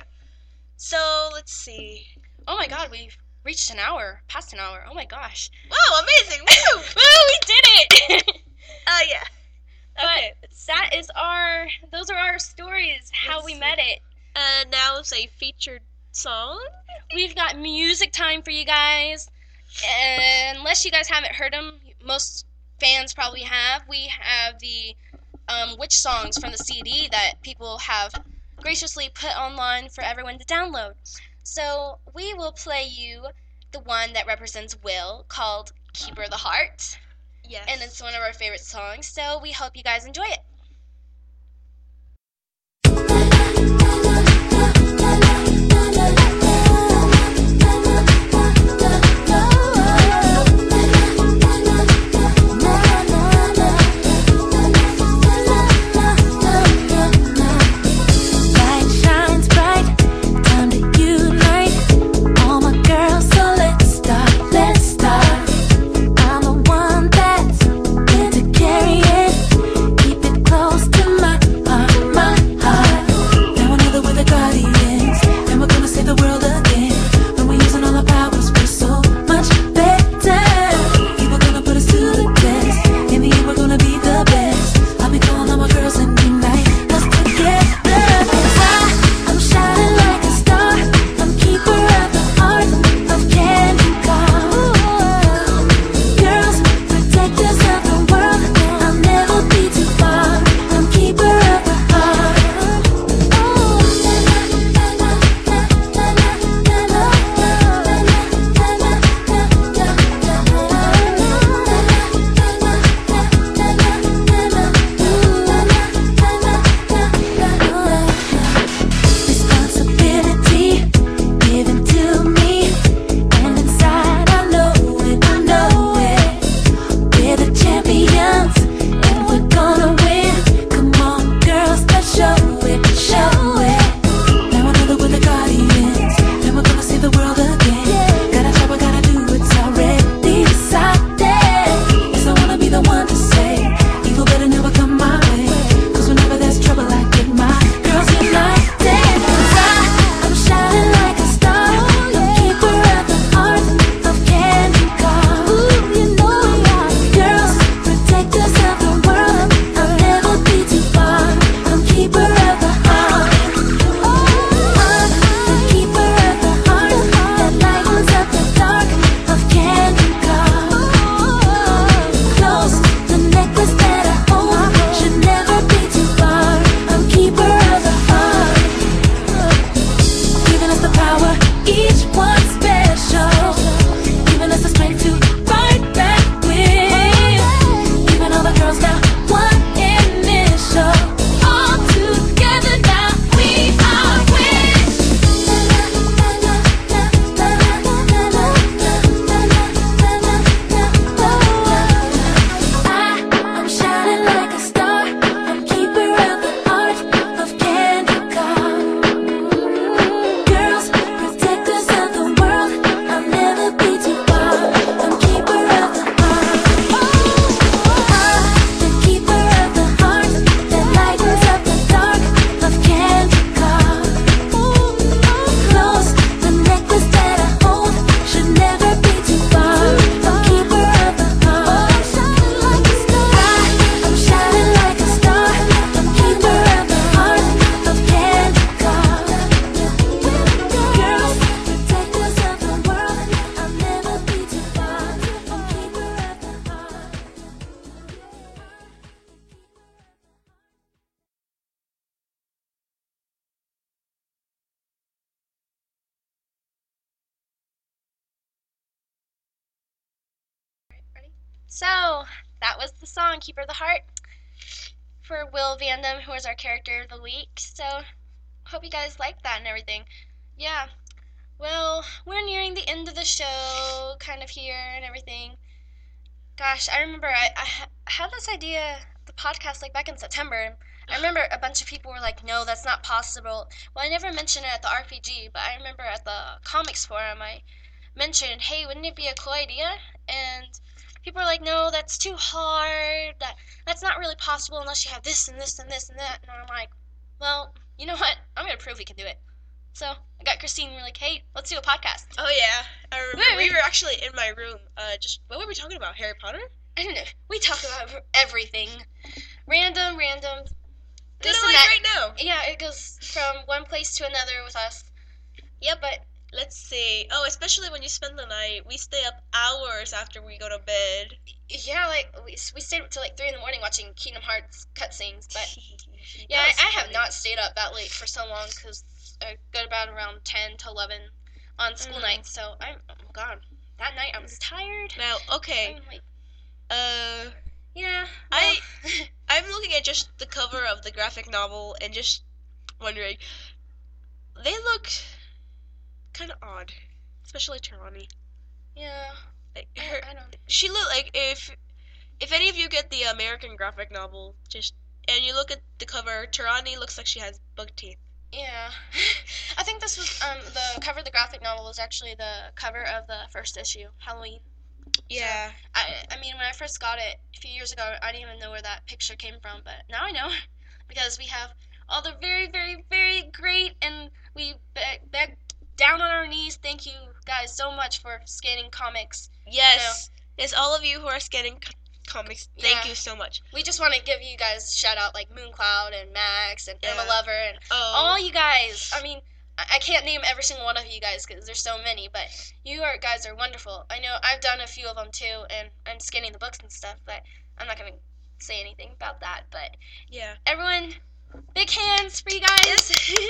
So let's see. Oh my God, we've reached past an hour. Oh my gosh. Wow, amazing. Woo! Woo, we did it. Oh yeah. Okay. But those are our stories, how we met it. Now it's a featured song. We've got music time for you guys. And unless you guys haven't heard them, most fans probably have. We have the Witch songs from the CD that people have graciously put online for everyone to download. So we will play you the one that represents Will, called Keeper of the Heart. Yes. And it's one of our favorite songs, so we hope you guys enjoy it. I'm the one that's into carrying. Keep it close. for each one special, giving us the strength to fight back with. Giving all the girls now one initial. All together now we are with. I'm shining like a star. I'm keeper of the heart of Candy Car. Girls, protectors of the world. I'll never be too far. I'm keeper of the heart. I'm the keeper of the heart that lightens up the dark of Candy Car. Close, the necklace that I hold should never be too far. I'm keeper of the heart. I'm shining like a star. I'm keeper of the heart of Candy Car. Girls, protectors of the world. I'll never be too far. I'm keeper of the heart. Ready? So, that was the song Keeper of the Heart for Will Vandam, who was our character of the week. So, hope you guys liked that and everything. Yeah. Well, we're nearing the end of the show, kind of here and everything. Gosh, I remember I had this idea, the podcast, like back in September. I remember a bunch of people were like, no, that's not possible. Well, I never mentioned it at the RPG, but I remember at the comics forum I mentioned, hey, wouldn't it be a cool idea? And people were like, no, that's too hard. That's not really possible unless you have this and this and this and that. And I'm like, well, you know what? I'm going to prove we can do it. So I got Christine, and we're like, hey, let's do a podcast. Oh yeah, I remember we were actually in my room. Just what were we talking about? Harry Potter? I don't know. We talk about everything. Random. Kind This of and like that. right now. Yeah, it goes from one place to another with us. Yeah, but let's see. Oh, especially when you spend the night, we stay up hours after we go to bed. Yeah, like we stayed up till like 3 in the morning watching Kingdom Hearts cutscenes. But yeah, That was I have funny. not stayed up that late for so long because I go to bed around 10 to 11 on school nights. So oh God, that night I was tired. Now, okay. I'm like, I- yeah. well, I'm looking at just the cover of the graphic novel and just wondering. They look kind of odd, especially Tarani. yeah. Like I her, don't. she looked like if any of you get the American graphic novel, just and you look at the cover, Tarani looks like she has bug teeth. Yeah. I think this was the cover of the graphic novel was actually the cover of the first issue, Halloween. Yeah. I mean, when I first got it a few years ago, I didn't even know where that picture came from, but now I know because we have all the very, very, very great, and we beg down on our knees. Thank you guys so much for scanning comics. Yes. Yes, all of you who are scanning comics, thank Yeah. you so much. We just want to give you guys a shout out, like Mooncloud and Max and Emma Yeah. Lover and all you guys. I mean, I can't name every single one of you guys because there's so many, but you guys are wonderful. I know I've done a few of them too, and I'm scanning the books and stuff, but I'm not gonna say anything about that. But Yeah. everyone, big hands for you guys.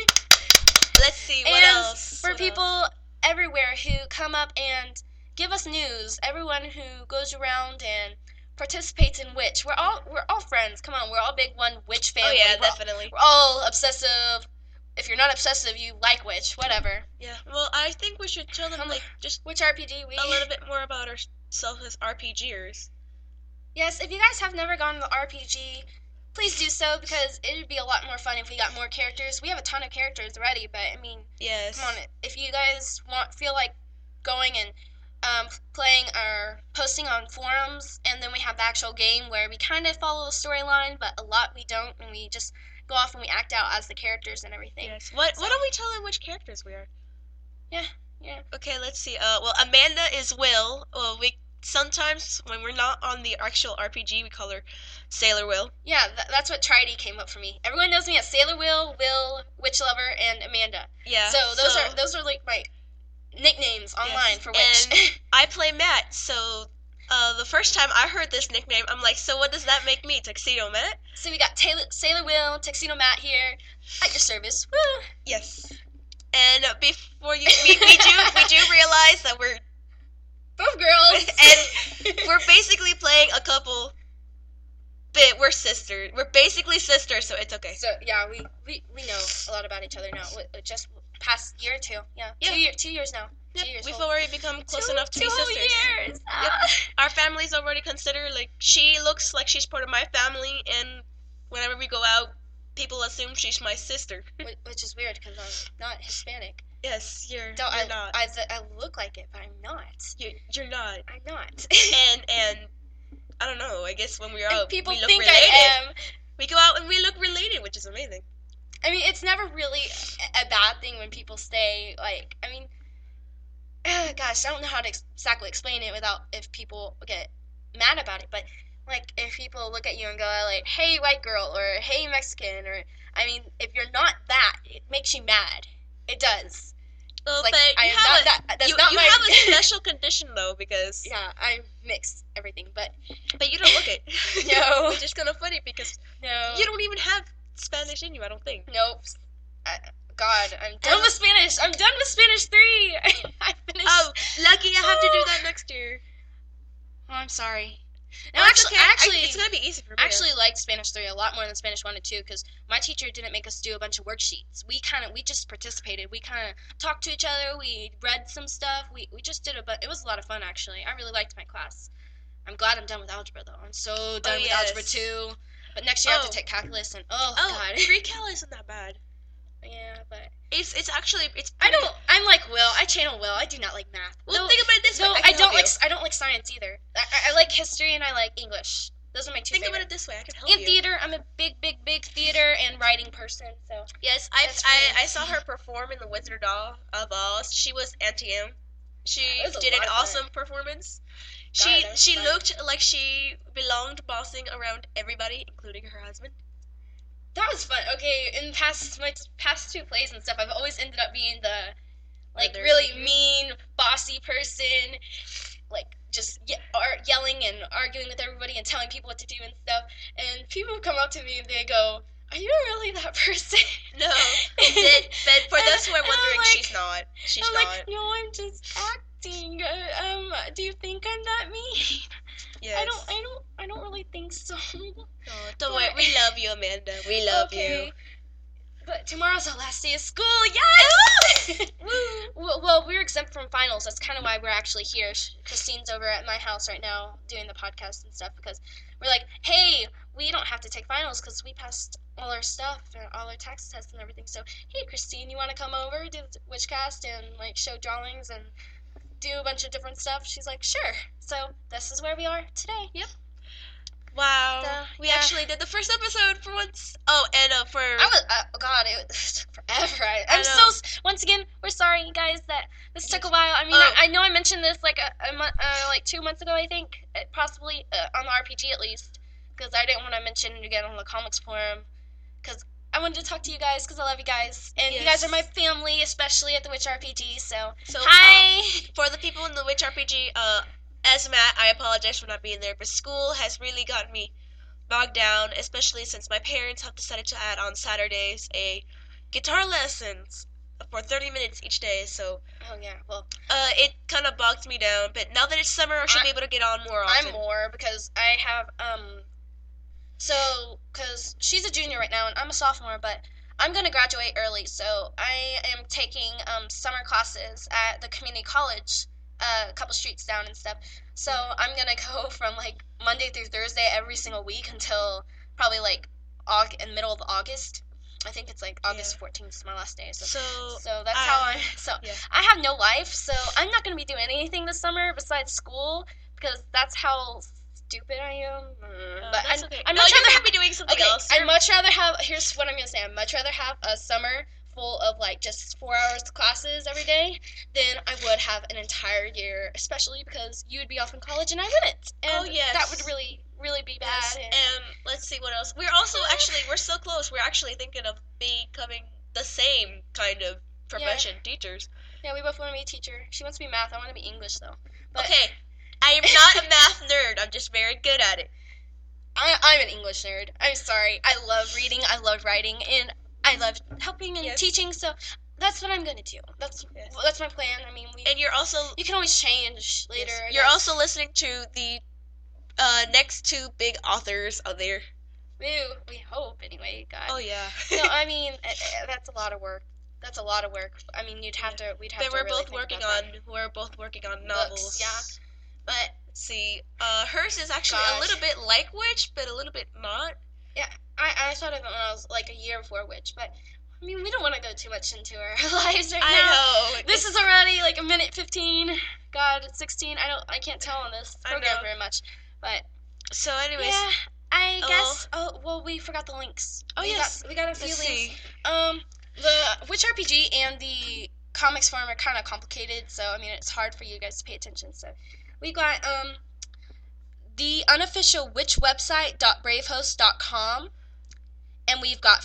Let's see what and else. for What people else? everywhere who come up and give us news, everyone who goes around and participates in Witch. We're all friends. Come on, we're all big one Witch Oh family. yeah, we're all, definitely. we're all obsessive. If you're not obsessive, you like Witch. Whatever. Yeah. Well, I think we should tell them Come- like just Which RPG we? a little bit more about ourselves as RPGers. Yes, if you guys have never gone to the RPG, please do so because it would be a lot more fun if we got more characters. We have a ton of characters already, but I mean, Yes. come on, if you guys feel like going and playing or posting on forums, and then we have the actual game where we kind of follow the storyline, but a lot we don't, and we just go off and we act out as the characters and everything. Yes. What don't we tell them which characters we are? Yeah. Okay, let's see. Well, Amanda is Will. Well, we sometimes when we're not on the actual RPG, we call her Sailor Will. Yeah, that's what Tridey came up for me. Everyone knows me as Sailor Will, Witch Lover, and Amanda. Yeah. So those are like my nicknames online for Witch. And I play Matt. So the first time I heard this nickname, I'm like, so what does that make me, Tuxedo Matt? So we got Sailor Will, Tuxedo Matt here at your service. Woo! Yes. And before we do realize that we're Both girls. and we're basically playing a couple. But we're sisters. We're basically sisters, so it's okay. So yeah, we know a lot about each other now. Just past year or two. Yeah. Yeah. 2 years now. Yep, 2 years. we've old. already become close enough to be two whole sisters. years. Yep. Our family's already considered, like, she looks like she's part of my family, and whenever we go out, people assume she's my sister. Which is weird because I'm not Hispanic. Yes, you're I, not. I look like it, but I'm not. You're not. I'm not. And I don't know, I guess when we're And out, people we look think related. I am. We go out and we look related, which is amazing. I mean, it's never really a bad thing when people say, like, I mean, gosh, I don't know how to exactly explain it without if people get mad about it, but, like, if people look at you and go, like, hey, white girl, or hey, Mexican, or, I mean, if you're not that, it makes you mad. It does. Well, Like, but I you am have not a, that. That's you, not you my. have a special condition, though, because... Yeah, I'm mixed, everything, but But you don't look it. No. Which is kind of funny, because no. you don't even have Spanish in you, I don't think. Nope. God, I'm done with Spanish. I'm done with Spanish 3. I finished. Oh, lucky I have to do that next year. Oh, I'm sorry. No, And it's okay. actually, it's gonna be easy for me. I actually liked Spanish 3 a lot more than Spanish 1 and 2 because my teacher didn't make us do a bunch of worksheets. We just participated. We kind of talked to each other. We read some stuff. We just did it was a lot of fun, actually. I really liked my class. I'm glad I'm done with algebra, though. I'm so done with algebra 2. But next year I have to take calculus, and God. Pre-cal isn't that bad. Yeah, but It's actually I'm like Will. I channel Will. I do not like math. Well, No, think about it this way. no, I I can don't help like you. I don't like science either. I like history and I like English. Those are my two Think favorite. about it this way. I can help In you. theater, I'm a big theater and writing person. So Yes, That's me. I saw her perform in The Wizard of Oz. She was Auntie M. She That was a did an lot of fun. awesome performance. God, that was She fun. looked like she belonged bossing around everybody, including her husband. that was fun. Okay, in my past 2 plays and stuff, I've always ended up being the Mother really figure. mean, bossy person, like just yelling and arguing with everybody and telling people what to do and stuff. And people come up to me and they go, "Are you really that person?" No, but for those who are And I'm wondering, like- she's not. She's I'm not. like, "No, I'm just acting. Do you think I'm that mean?" Yes. I don't really think so. No, don't worry. We love you, Amanda. We love you. But tomorrow's our last day of school. Yes! well, we're exempt from finals. That's kind of why we're actually here. Christine's over at my house right now doing the podcast and stuff because we're like, hey, we don't have to take finals because we passed all our stuff, all our tax tests and everything. So, hey, Christine, you want to come over, do the Witchcast and like show drawings and do a bunch of different stuff? She's like, sure. So this is where we are today. Yep. Wow. We yeah. actually did the first episode for once. Oh, and for I was, God, it took forever. I know. Once again, we're sorry, you guys, that this took a while. I mean, Oh. I know I mentioned this like like 2 months ago, I think, possibly on the RPG at least, because I didn't want to mention it again on the comics forum, because I wanted to talk to you guys because I love you guys, and you guys Yes. are my family, especially at the Witch RPG. So, So, hi. for the people in the Witch RPG, as Matt, I apologize for not being there, but school has really gotten me bogged down, especially since my parents have decided to add on Saturdays a guitar lessons for 30 minutes each day, so Oh yeah, well, it kind of bogged me down, but now that it's summer, I should be able to get on more often. I'm more because I have because she's a junior right now and I'm a sophomore, but I'm gonna graduate early, so I am taking summer classes at the community college, a couple streets down and stuff. So I'm gonna go from like Monday through Thursday every single week until probably like in middle of August. I think it's like August 14th is my last day. So that's how I. So yeah. I have no life, so I'm not gonna be doing anything this summer besides school because that's how stupid I am. But that's okay. I'd No, much you're rather gonna be doing something else. I'd much rather have. Here's what I'm gonna say. I'd much rather have a summer full of like just 4 hours classes every day than I would have an entire year, especially because you would be off in college and I wouldn't. And Oh, yes. that would really be bad. Yes, and let's see what else. We're also actually, we're so close. We're actually thinking of becoming the same kind of profession, teachers. Yeah, we both want to be a teacher. She wants to be math. I want to be English though. But Okay, I am not a math nerd. I'm just very good at it. I'm an English nerd. I'm sorry. I love reading. I love writing, and I love helping and Yes. teaching. So That's what I'm gonna do. That's my plan. I mean, And you're also you can always change later. I you're guess. also listening to the next two big authors out there. We hope anyway. God. Oh yeah. No, I mean that's a lot of work. That's a lot of work. I mean, we'd have to. They were really both think working about on. that. We're both working on novels. Books, yeah. But Let's see, hers is actually a Gosh. little bit like Witch, but a little bit not. yeah, I thought of it when I was like a year before Witch, but I mean we don't want to go too much into our lives right now. I know. This is already like a minute 15. God, it's 16. I can't tell on this I program know. very much, but So, anyways, yeah. I Oh. guess. Oh well, we forgot the links. Oh, yes. we got a few let's links. see. The Witch RPG and the comics forum are kind of complicated, so I mean it's hard for you guys to pay attention. So we got the unofficial witch website .bravehost.com, and we've got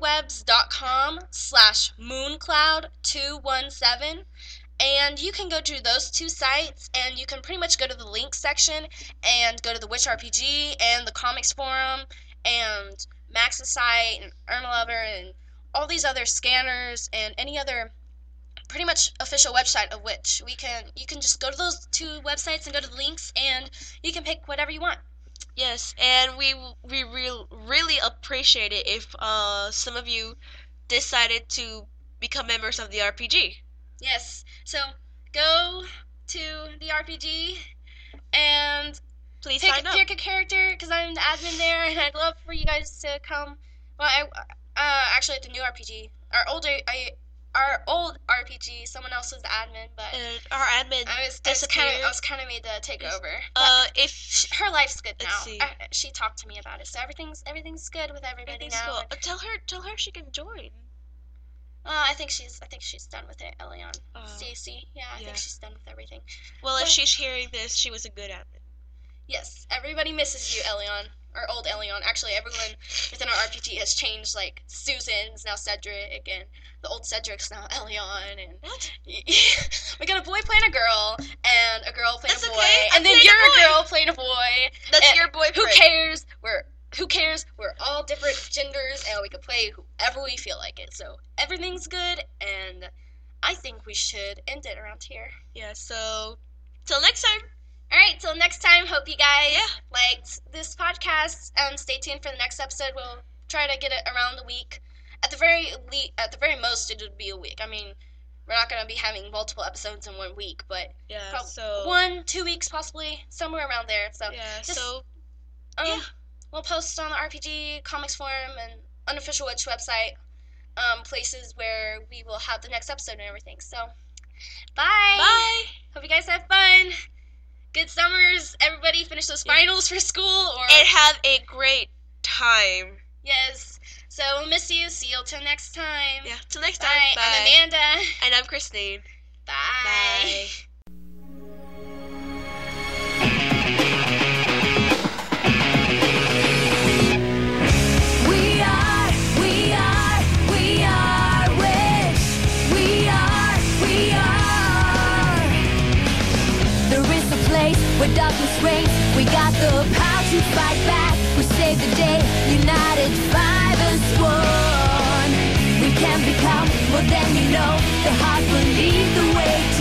freewebs.com/mooncloud217. And you can go to those two sites, and you can pretty much go to the links section and go to the Witch RPG and the comics forum and Max's site and Irma Lover and all these other scanners and any other pretty much official website of Witch. You can just go to those two websites and go to the links, and you can pick whatever you want. Yes, and we really appreciate it if some of you decided to become members of the RPG. Yes. So go to the RPG and Please sign up. pick a character, because I'm the admin there, and I'd love for you guys to come. Well, actually at the new RPG, our old RPG, someone else was the admin, but And our admin I was disappeared. kind of made to take over. If Her life's good Let's now. see. She talked to me about it, so everything's good with everybody everything's now. cool, tell her she can join. I think she's done with it, Elion. Oh. Stacy, I Yeah. think she's done with everything. Well, if But- she's hearing this, she was a good admin. Yes, everybody misses you, Elion. Or old Elion. Actually, everyone within our RPG has changed. Like Susan's now Cedric, and the old Cedric's now Elion, and What? we got a boy playing a girl, and a girl playing That's a boy, okay, I'm and then playing a you're a boy. girl playing a boy. That's And your boyfriend. Who cares? Who cares? We're all different genders, and we can play whoever we feel like it. So everything's good, and I think we should end it around here. Yeah, so till next time. All right, till next time. Hope you guys Yeah. liked this podcast. Stay tuned for the next episode. We'll try to get it around the week. At the very most, it would be a week. I mean, we're not gonna be having multiple episodes in 1 week, but Yeah, so 1-2 weeks possibly, somewhere around there. So yeah, just, so yeah. We'll post on the RPG Comics Forum and unofficial Witch website, places where we will have the next episode and everything. So, bye. bye. Hope you guys have fun. Good summers. Everybody finish those finals for school, or And have a great time. yes. So we'll miss you. See you till next time. Yeah, till next Bye. time. Bye. I'm Amanda. And I'm Christine. Bye. We are Wish. We are. There is a place where darkness reigns. We got the power to fight back. We save the day, united, 5 as one. We can become more than you know. The heart will lead the way.